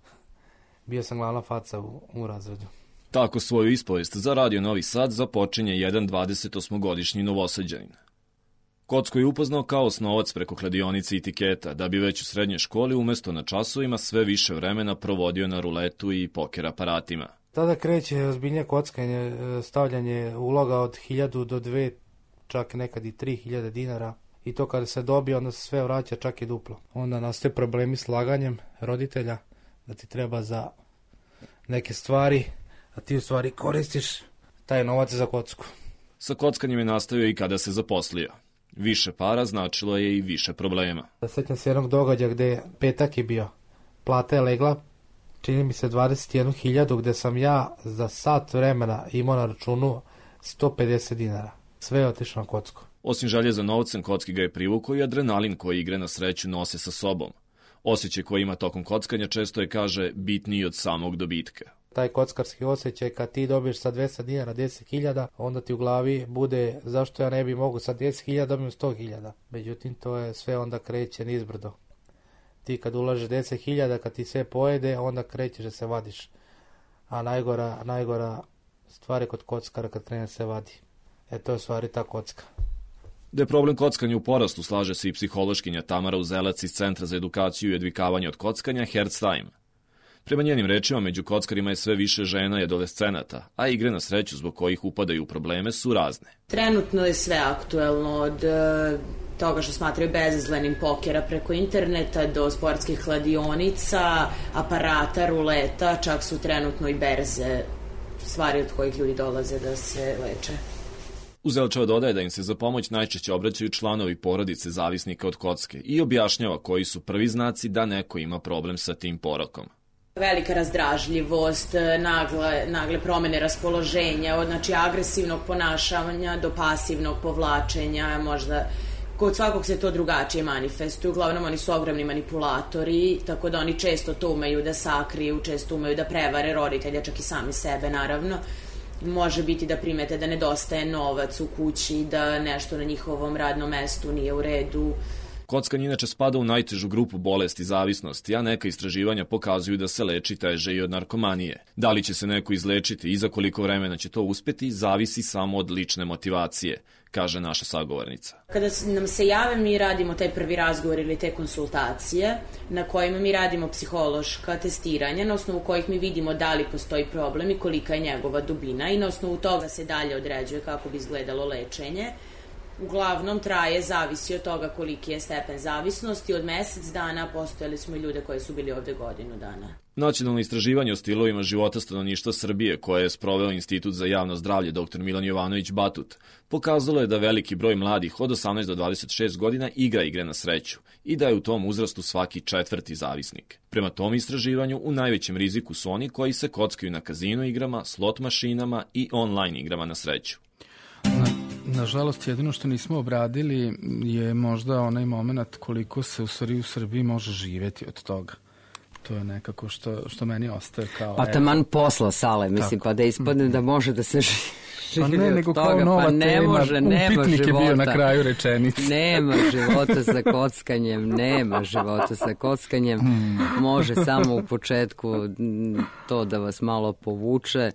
Speaker 18: Bio sam glavna faca u, u razredu.
Speaker 19: Tako svoju ispovest za Radio Novi Sad započinje jedan dvadesetosmogodišnji Novosađanin. Kocku je upoznao kao osnovac preko kladionice i tiketa, da bi već u srednjoj školi umesto na časovima sve više vremena provodio na ruletu i poker aparatima.
Speaker 18: Tada kreće ozbiljnije kockanje, stavljanje uloga od hiljadu do dve, čak nekad i tri hiljade dinara. I to kada se dobije, onda se sve vraća čak i duplo. Onda nastaje problemi s laganjem roditelja, da ti treba za neke stvari, a ti u stvari koristiš taj novac za kocku.
Speaker 19: Sa kockanjem je nastavio i kada se zaposlio. Više para značilo je i više problema.
Speaker 18: Sjećam se jednog događaja gde petak je bio. Plata je legla, čini mi se dvadeset jednu hiljadu, gde sam ja za sat vremena imao na računu sto pedeset dinara. Sve je otišlo na kocku.
Speaker 19: Osim želje za novcem, kocki ga je privukao i adrenalin koji igre na sreću nose sa sobom. Osjećaj koji ima tokom kockanja često je, kaže, bitniji od samog dobitka.
Speaker 18: Taj kockarski osjećaj kad ti dobiješ sa dvesta dinara deset hiljada, onda ti u glavi bude zašto ja ne bi mogu sa deset hiljada dobijem sto hiljada. Međutim, to je sve onda kreće nizbrdo. Ti kad ulažeš deset hiljada, kad ti sve pojede, onda krećeš da se vadiš. A najgora, najgora stvar je kod kockara kad krene se vadi. E to je stvari ta kocka.
Speaker 19: Da je problem kockanja u porastu, slaže se i psihološkinja Tamara Uzelac iz Centra za edukaciju i odvikavanje od kockanja Herztime. Prema njenim rečima, među kockarima je sve više žena i adolescenata, a igre na sreću zbog kojih upadaju u probleme su razne.
Speaker 21: Trenutno je sve aktuelno, od e, toga što smatraju bezazlenim pokera preko interneta do sportskih kladionica, aparata, ruleta, čak su trenutno i berze, stvari od kojih ljudi dolaze da se leče.
Speaker 19: Uzelčeva dodaje da im se za pomoć najčešće obraćaju članovi porodice zavisnika od kocke i objašnjava koji su prvi znaci da neko ima problem sa tim porokom.
Speaker 21: Velika razdražljivost, nagle, nagle promene raspoloženja, od znači agresivnog ponašanja do pasivnog povlačenja, možda kod svakog se to drugačije manifestuje. Uglavnom oni su ogromni manipulatori, tako da oni često to umeju da sakriju, često umeju da prevare roditelja, čak i sami sebe naravno. Može biti da primete da nedostaje novac u kući, da nešto na njihovom radnom mestu nije u redu.
Speaker 19: Kockanje inače spada u najtežu grupu bolesti zavisnosti, a neka istraživanja pokazuju da se leči teže i od narkomanije. Da li će se neko izlečiti i za koliko vremena će to uspeti, zavisi samo od lične motivacije, kaže naša sagovornica.
Speaker 21: Kada nam se jave, mi radimo taj prvi razgovor ili te konsultacije, na kojima mi radimo psihološka testiranja, na osnovu kojih mi vidimo da li postoji problem i kolika je njegova dubina i na osnovu toga se dalje određuje kako bi izgledalo lečenje. Uglavnom traje, zavisi od toga koliki je stepen zavisnosti, od mesec dana, postojali smo i ljude koji su bili ovde godinu dana.
Speaker 19: Nacionalno istraživanje o stilovima života stanovništva Srbije, koje je sproveo Institut za javno zdravlje dr Milan Jovanović Batut, pokazalo je da veliki broj mladih od osamnaest do dvadeset šest godina igra igre na sreću i da je u tom uzrastu svaki četvrti zavisnik. Prema tom istraživanju, u najvećem riziku su oni koji se kockaju na kazino igrama, slot mašinama i online igrama na sreću.
Speaker 2: Nažalost, jedino što nismo obradili je možda onaj moment koliko se u stvari u Srbiji može živjeti od toga. To je nekako što, što meni ostaje kao...
Speaker 3: Pa taman posla sale, mislim, tako. Pa da ispadne da može da se živi.
Speaker 2: Pa ne, nego toga, kao nova
Speaker 3: pa ne
Speaker 2: tema,
Speaker 3: može, nema
Speaker 2: upitnik
Speaker 3: života.
Speaker 2: Je bio na kraju rečenice.
Speaker 3: Nema života sa kockanjem, nema života sa kockanjem. Može samo u početku to da vas malo povuče,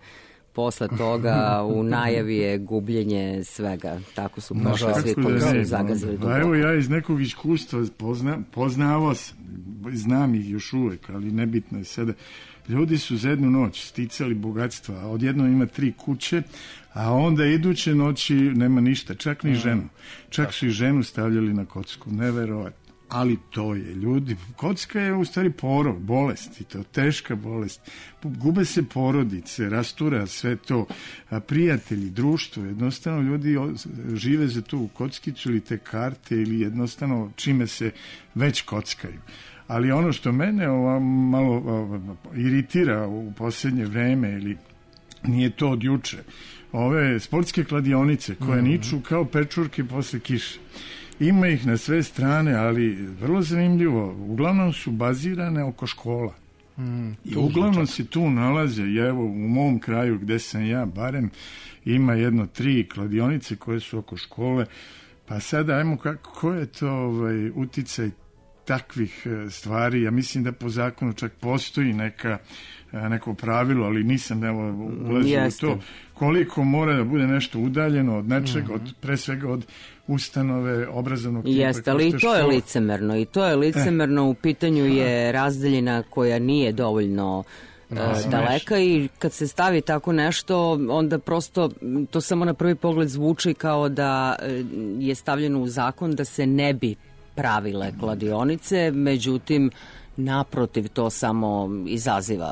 Speaker 3: posle toga u najavi je gubljenje svega. Tako su prošli svi koji su zagazili duboko.
Speaker 4: Pa evo ja iz nekog iskustva pozna, poznavao sam, znam ih još uvek, ali nebitno je sada. Ljudi su za jednu noć sticali bogatstva, a odjedno ima tri kuće, a onda iduće noći nema ništa, čak ni ženu. Čak su i ženu stavljali na kocku, neverovatno. Ali to je, ljudi, kocka je u stvari porov, bolest, i to teška bolest. Gube se porodice, rastura sve to, a prijatelji, društvo, jednostavno ljudi žive za tu kockicu ili te karte ili jednostavno čime se već kockaju. Ali ono što mene ovo, malo ovo, iritira u posljednje vreme, ili nije to od juče, ove sportske kladionice koje mm-hmm. niču kao pečurke posle kiše. Ima ih na sve strane, ali vrlo zanimljivo, uglavnom su bazirane oko škola. Mm, I uglavnom se tu nalaze, i evo u mom kraju gde sam ja, barem ima jedno tri kladionice koje su oko škole, pa sada ajmo kako, ko je to ovaj, uticaj takvih stvari. Ja mislim da po zakonu čak postoji neka, neko pravilo, ali nisam evo ulazio u to, koliko mora da bude nešto udaljeno od nečeg, mm-hmm. od, pre svega od ustanove obrazovnog tipa.
Speaker 3: Jeste, ali i to je licemerno. I to je licemerno, eh. u pitanju je razdaljina koja nije dovoljno uh, daleka i kad se stavi tako nešto, onda prosto to samo na prvi pogled zvuči kao da je stavljeno u zakon da se ne bi pravile kladionice, međutim naprotiv to samo izaziva.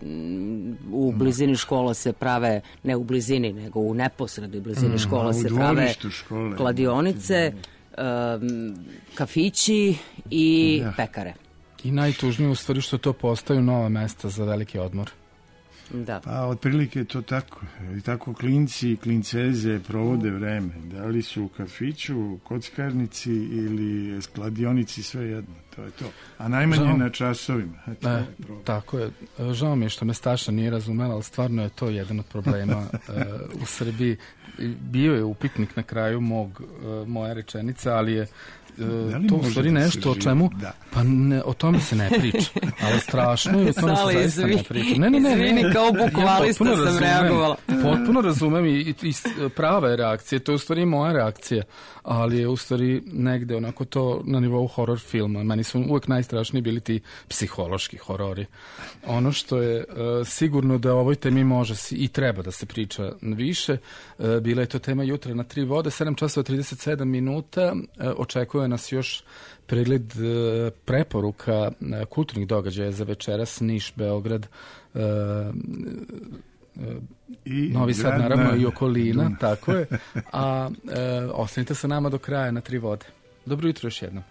Speaker 3: U blizini škola se prave, ne u blizini, nego u neposrednoj blizini škola se prave kladionice, um, kafići i pekare.
Speaker 2: I najtužnije u stvari što to postaju nova mesta za veliki odmor.
Speaker 3: Da.
Speaker 4: Pa otprilike je to tako. I tako klinci i klinceze provode vreme. Da li su u kafiću, kockarnici ili kladionici, sve jedno. To je to. A najmanje Žao... na časovima. Eto, e,
Speaker 2: tako je. Žao mi je što me Staša nije razumela, ali stvarno je to jedan od problema uh, u Srbiji. Bio je upitnik na kraju mog, uh, moje rečenice, ali je Uh, to u stvari nešto o čemu da. Pa ne, o tome se ne priča, ali strašno je, o tome se zaista ne priča. Ne, ne, ne,
Speaker 3: izvini,
Speaker 2: ne,
Speaker 3: kao bukvalista ja sam razumem, reagovala.
Speaker 2: Potpuno razumem i, i, i prava je reakcija, to je u stvari moja reakcija, ali je u stvari negde onako to na nivou horror filma. Meni su uvek najstrašniji bili ti psihološki horori. Ono što je uh, sigurno da o ovoj temi može si, i treba da se priča više, uh, bila je to tema jutra na Tri vode, sedam časova trideset sedam minuta, uh, očekuje nas još pregled uh, preporuka uh, kulturnih događaja za večeras, Niš, Beograd, uh, uh, I Novi Sad, naravno, na... i okolina, Dun. Tako je. A uh, ostanite sa nama do kraja na Tri vode. Dobro jutro još jednom.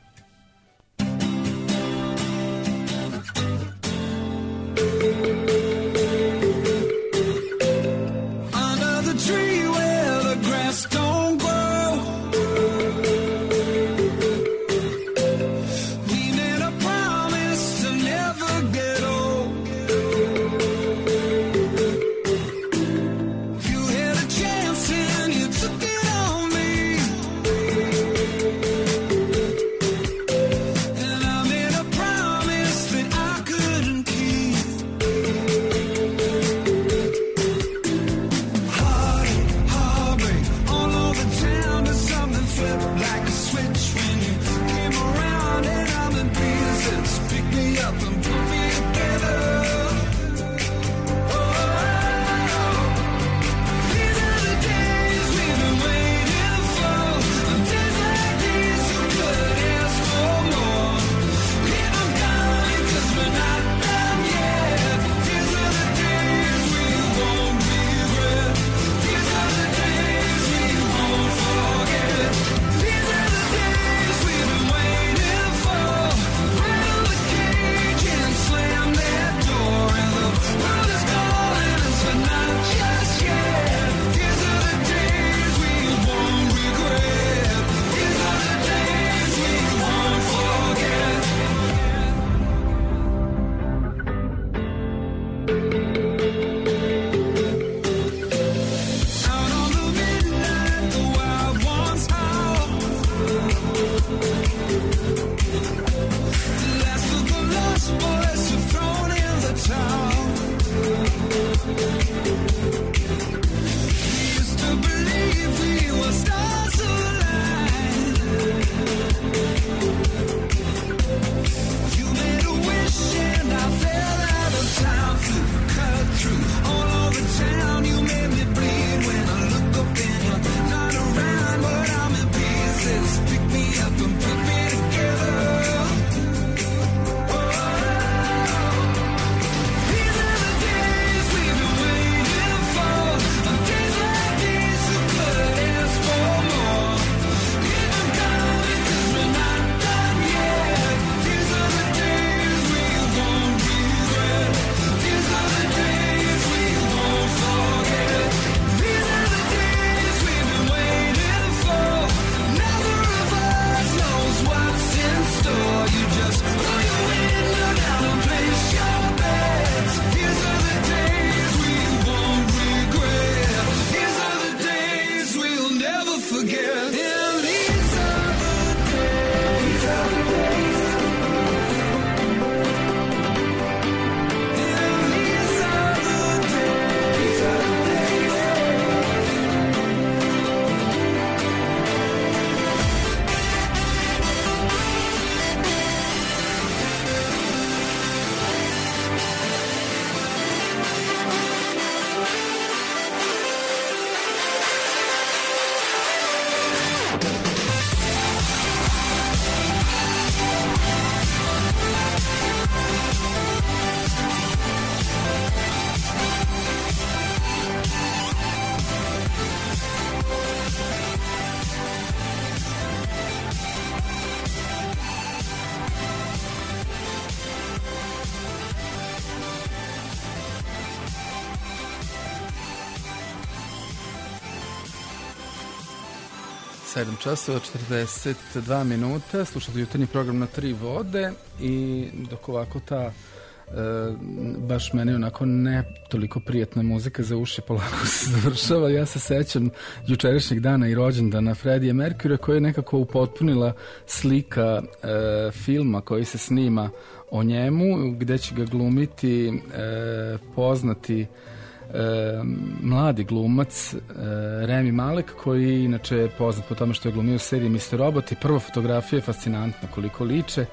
Speaker 2: sedam časova, četrdeset dva minuta, slušate jutarnji program na Tri vode i dok ovako ta e, baš meni onako ne toliko prijatna muzika za uši polako se završava. Ja se sećam jučerašnjeg dana i rođendana Freddie Mercury koja je nekako upotpunila slika e, filma koji se snima o njemu, gde će ga glumiti e, poznati E, mladi glumac e, Rami Malek, koji inače je poznat po tome što je glumio u seriji mister Robot i prva fotografija je fascinantna koliko liče.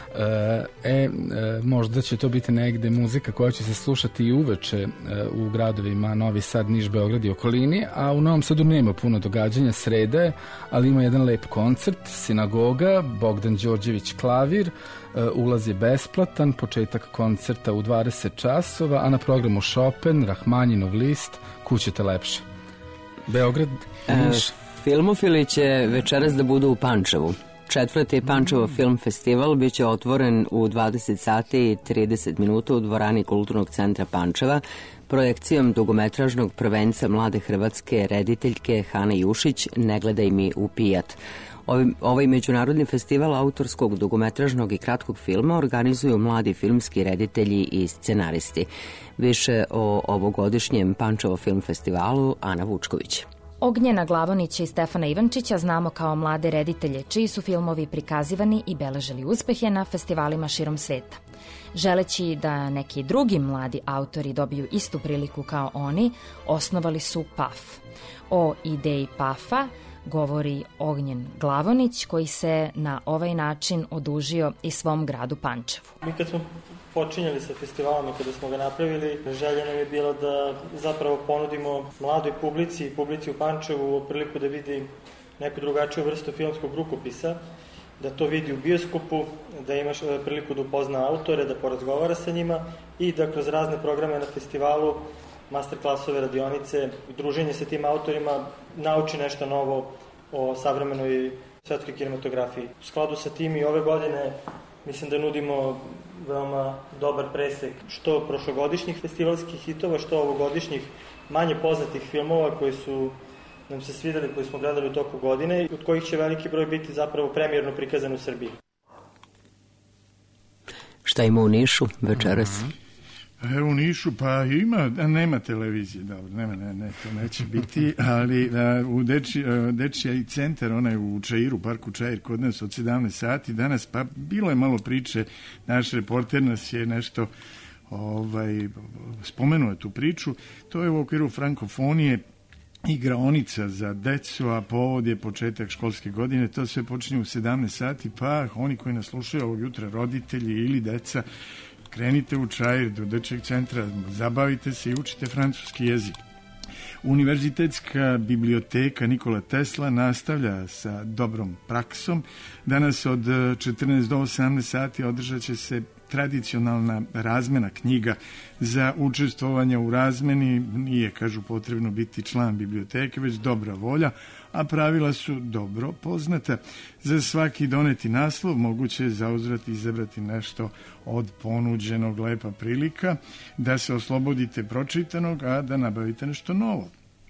Speaker 2: E, e, možda će to biti negde muzika koja će se slušati i uveče e, u gradovima Novi Sad, Niš, Beograd i okolini, a u Novom Sadu nema puno događanja, sreda je, ali ima jedan lep koncert, sinagoga, Bogdan Đorđević klavir, e, ulaz je besplatan, početak koncerta u dvadeset časova, a na programu Chopin, Rahmanjinov list, Kućete lepše. Beograd, Niš.
Speaker 3: E, filmofili će večeras da budu u Pančevu. Četvrti Pančevo film festival biće otvoren u dvadeset sati i trideset minuta u dvorani Kulturnog centra Pančeva projekcijom dugometražnog prvenca mlade hrvatske rediteljke Hane Jušić Ne gledaj mi u pijat. Ovaj, ovaj međunarodni festival autorskog dugometražnog i kratkog filma organizuju mladi filmski reditelji i scenaristi. Više o ovogodišnjem Pančevo film festivalu Ana Vučković.
Speaker 5: Ognjena Glavonića i Stefana Ivančića znamo kao mlade reditelje, čiji su filmovi prikazivani i beležili uspehe na festivalima širom sveta. Želeći da neki drugi mladi autori dobiju istu priliku kao oni, osnovali su P A F. O ideji P A F-a govori Ognjen Glavonić, koji se na ovaj način odužio i svom gradu Pančevu.
Speaker 6: Mi kad smo počinjali sa festivalom i kada smo ga napravili, želja nam je bila da zapravo ponudimo mladoj publici i publici u Pančevu priliku da vidi neku drugačiju vrstu filmskog rukopisa, da to vidi u bioskopu, da imaš priliku da upozna autore, da porazgovara sa njima i da kroz razne programe na festivalu, masterklasove, radionice, druženje sa tim autorima, nauči nešto novo o savremenoj svetskoj kinematografiji. U skladu sa tim i ove godine mislim da nudimo veoma dobar presek što prošlogodišnjih festivalskih hitova, što ovogodišnjih manje poznatih filmova koji su nam se svideli, koji smo gledali u toku godine, od kojih će veliki broj biti zapravo premijerno prikazan u Srbiji.
Speaker 3: Šta ima u Nišu večeras?
Speaker 4: Evo u Nišu, pa ima, nema televizije, dobro, nema, ne, ne, to neće biti, ali a, u Deči, a, Dečija i centar, onaj u Čairu, parku Čair, kod nas od sedamnaest sati danas, pa bilo je malo priče, naš reporter nas je nešto ovaj, spomenuo tu priču, to je u okviru frankofonije, igraonica za decu, a povod je početak školske godine, to sve počinje u sedamnaest sati, pa oni koji nas slušaju ovog jutra, roditelji ili deca, krenite u Čair do Dečijeg centra, zabavite se i učite francuski jezik. Univerzitetska biblioteka Nikola Tesla nastavlja sa dobrom praksom. Danas od četrnaest do osamnaest sati održat će se tradicionalna razmena knjiga. Za učestvovanje u razmeni nije, kažu, potrebno biti član biblioteke, već dobra volja, a pravila su dobro poznata. Za svaki doneti naslov moguće je zauzvrat izabrati nešto od ponuđenog, lepa prilika da se oslobodite pročitanog, a da nabavite nešto novo.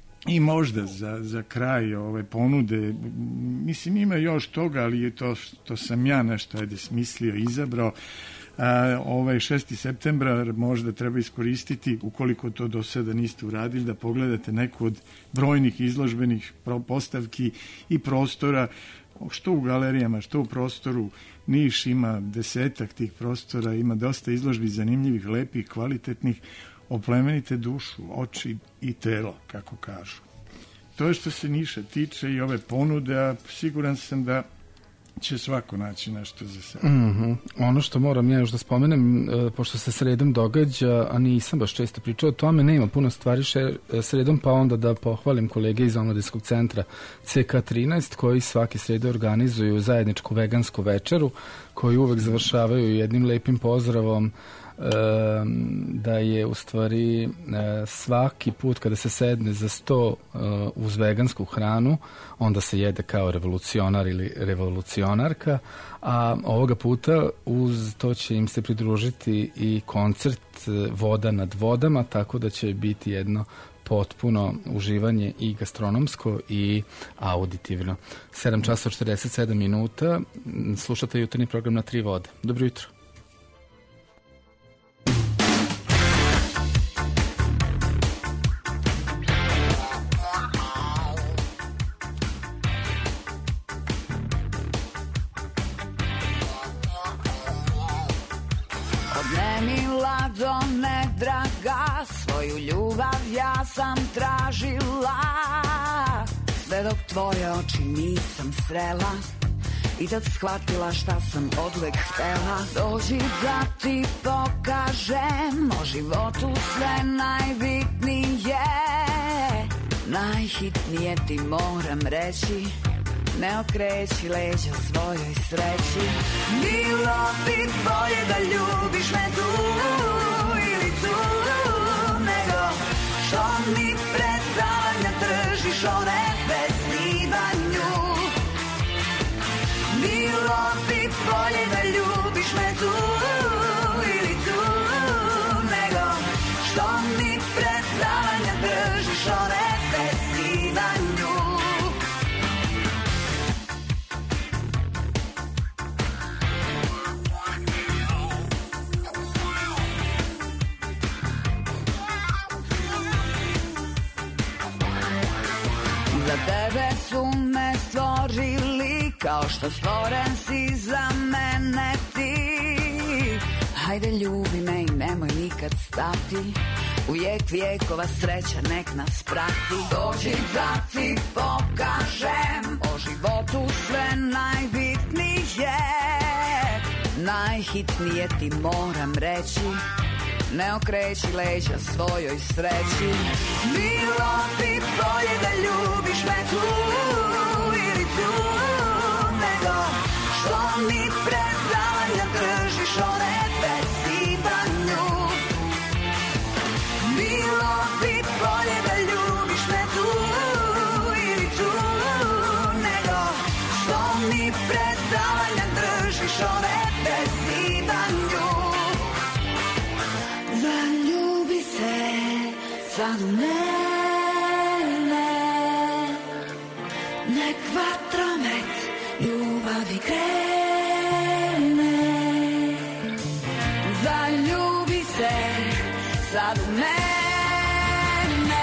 Speaker 4: I možda za, za kraj ove ponude, mislim ima još toga, ali je to što sam ja nešto ajde smislio, izabrao. A, ovaj šesti septembra možda treba iskoristiti, ukoliko to do sada niste uradili, da pogledate neku od brojnih izložbenih postavki i prostora, što u galerijama, što u prostoru. Niš ima desetak tih prostora, ima dosta izložbi zanimljivih, lepih, kvalitetnih, oplemenite dušu, oči i telo, kako kažu. To je što se Niša tiče i ove ponude, a siguran sam da će svako naći nešto za sebe.
Speaker 2: Mm-hmm. Ono što moram ja još da spomenem, e, pošto se sredom događa, a nisam baš često pričao o tome, nema puno stvari še, sredom, pa onda da pohvalim kolege iz Omladinskog centra C K trinaest, koji svake srede organizuju zajedničku vegansku večeru, koju uvek završavaju jednim lepim pozdravom, da je u stvari svaki put kada se sedne za sto uz vegansku hranu, onda se jede kao revolucionar ili revolucionarka, a ovoga puta uz to će im se pridružiti i koncert Voda nad vodama, tako da će biti jedno potpuno uživanje i gastronomsko i auditivno. sedam časova četrdeset sedam minuta, slušate jutarnji program Na tri vode. Dobro jutro.
Speaker 17: Od nemila do nedraga, svoju ljubav ja sam tražila, sve dok tvoje oči nisam srela i tad shvatila šta sam oduvek htela. Dođi da ti pokažem o životu sve najbitnije, najhitnije ti moram reći, ne okreći leđa svojoj sreći. Bilo bi bolje da ljubiš me tu ili tu, nego što mi predavanja držiš o nepesivanju. Bilo bi bolje da ljubiš me tu ili tu, nego što mi predavanja držiš o nepesivanju. Za tebe su me stvorili, kao što stvoren si za mene ti. Hajde ljubi me i nemoj nikad stati, uvijek vijekova sreća nek nas prati. Dođi da ti pokažem o životu sve najbitnije, najhitnije ti moram reći, ne okreći leđa svojoj sreći. Bilo bi bolje da ljubiš me tu ili tu, nego što mi predavanja držiš o nepesivanju. Bilo bi bolje da ljubiš me tu ili tu, nego što mi predavanja držiš o nepesivanju. Zaljubi se sad u mene, nek vatromet ljubavi krene. Zaljubi se sad u mene,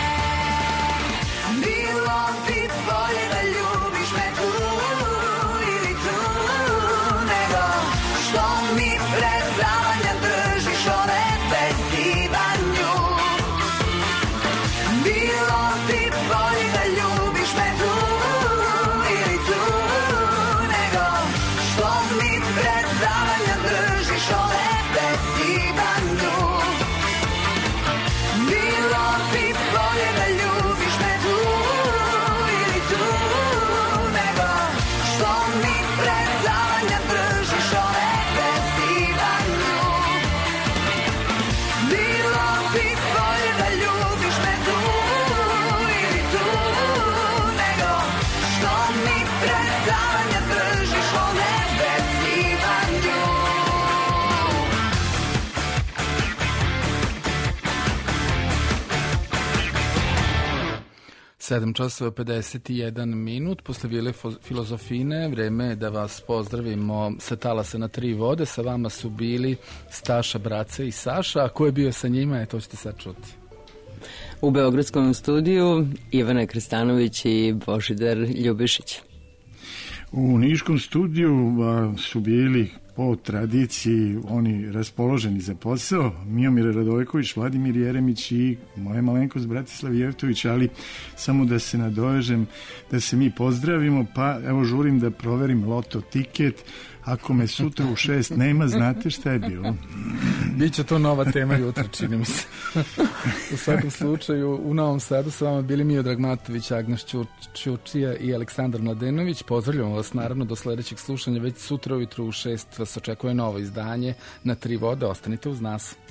Speaker 17: bilo bi bolje da ljubiš me tu ili tu, nego što mi predavanja držiš o nepesivanju. Bilo bi bolje da ljubiš me tu ili tu, nego što mi predavanja držiš o nepesivanju. Bilo bi bolje da ljubiš me tu ili tu, nego što mi predavanja držiš o nepesivanju. Bilo bi bolje da ljubiš me tu ili tu, nego što mi predavanja držiš o nepesivanju.
Speaker 2: sedam časova pedeset jedan minut, posle Vile Filozofine, vreme je da vas pozdravimo sa talasa Na tri vode. Sa vama su bili Staša, Braca i Saša, a ko je bio sa njima, e, to ćete sad čuti.
Speaker 3: U Beogradskom studiju Ivana Krstanović i Božidar Ljubišić.
Speaker 4: U Niškom studiju a, su bili po tradiciji oni raspoloženi za posao, Miomir Radojković, Vladimir Jeremić i moja malenkost Bratislav Jevtović, ali samo da se nadovežem, da se mi pozdravimo, pa evo žurim da proverim loto tiket. Ako me sutra u šest nema, znate šta je bilo?
Speaker 2: Biće to nova tema jutra, čini mi se. U svakom slučaju, u Novom Sadu sa vama bili Miodrag Matović, Agnes Ćurčija i Aleksandar Mladenović. Pozdravljamo vas naravno do sledećeg slušanja. Već sutra ujutru u šest vas očekuje novo izdanje Na tri vode. Ostanite uz nas.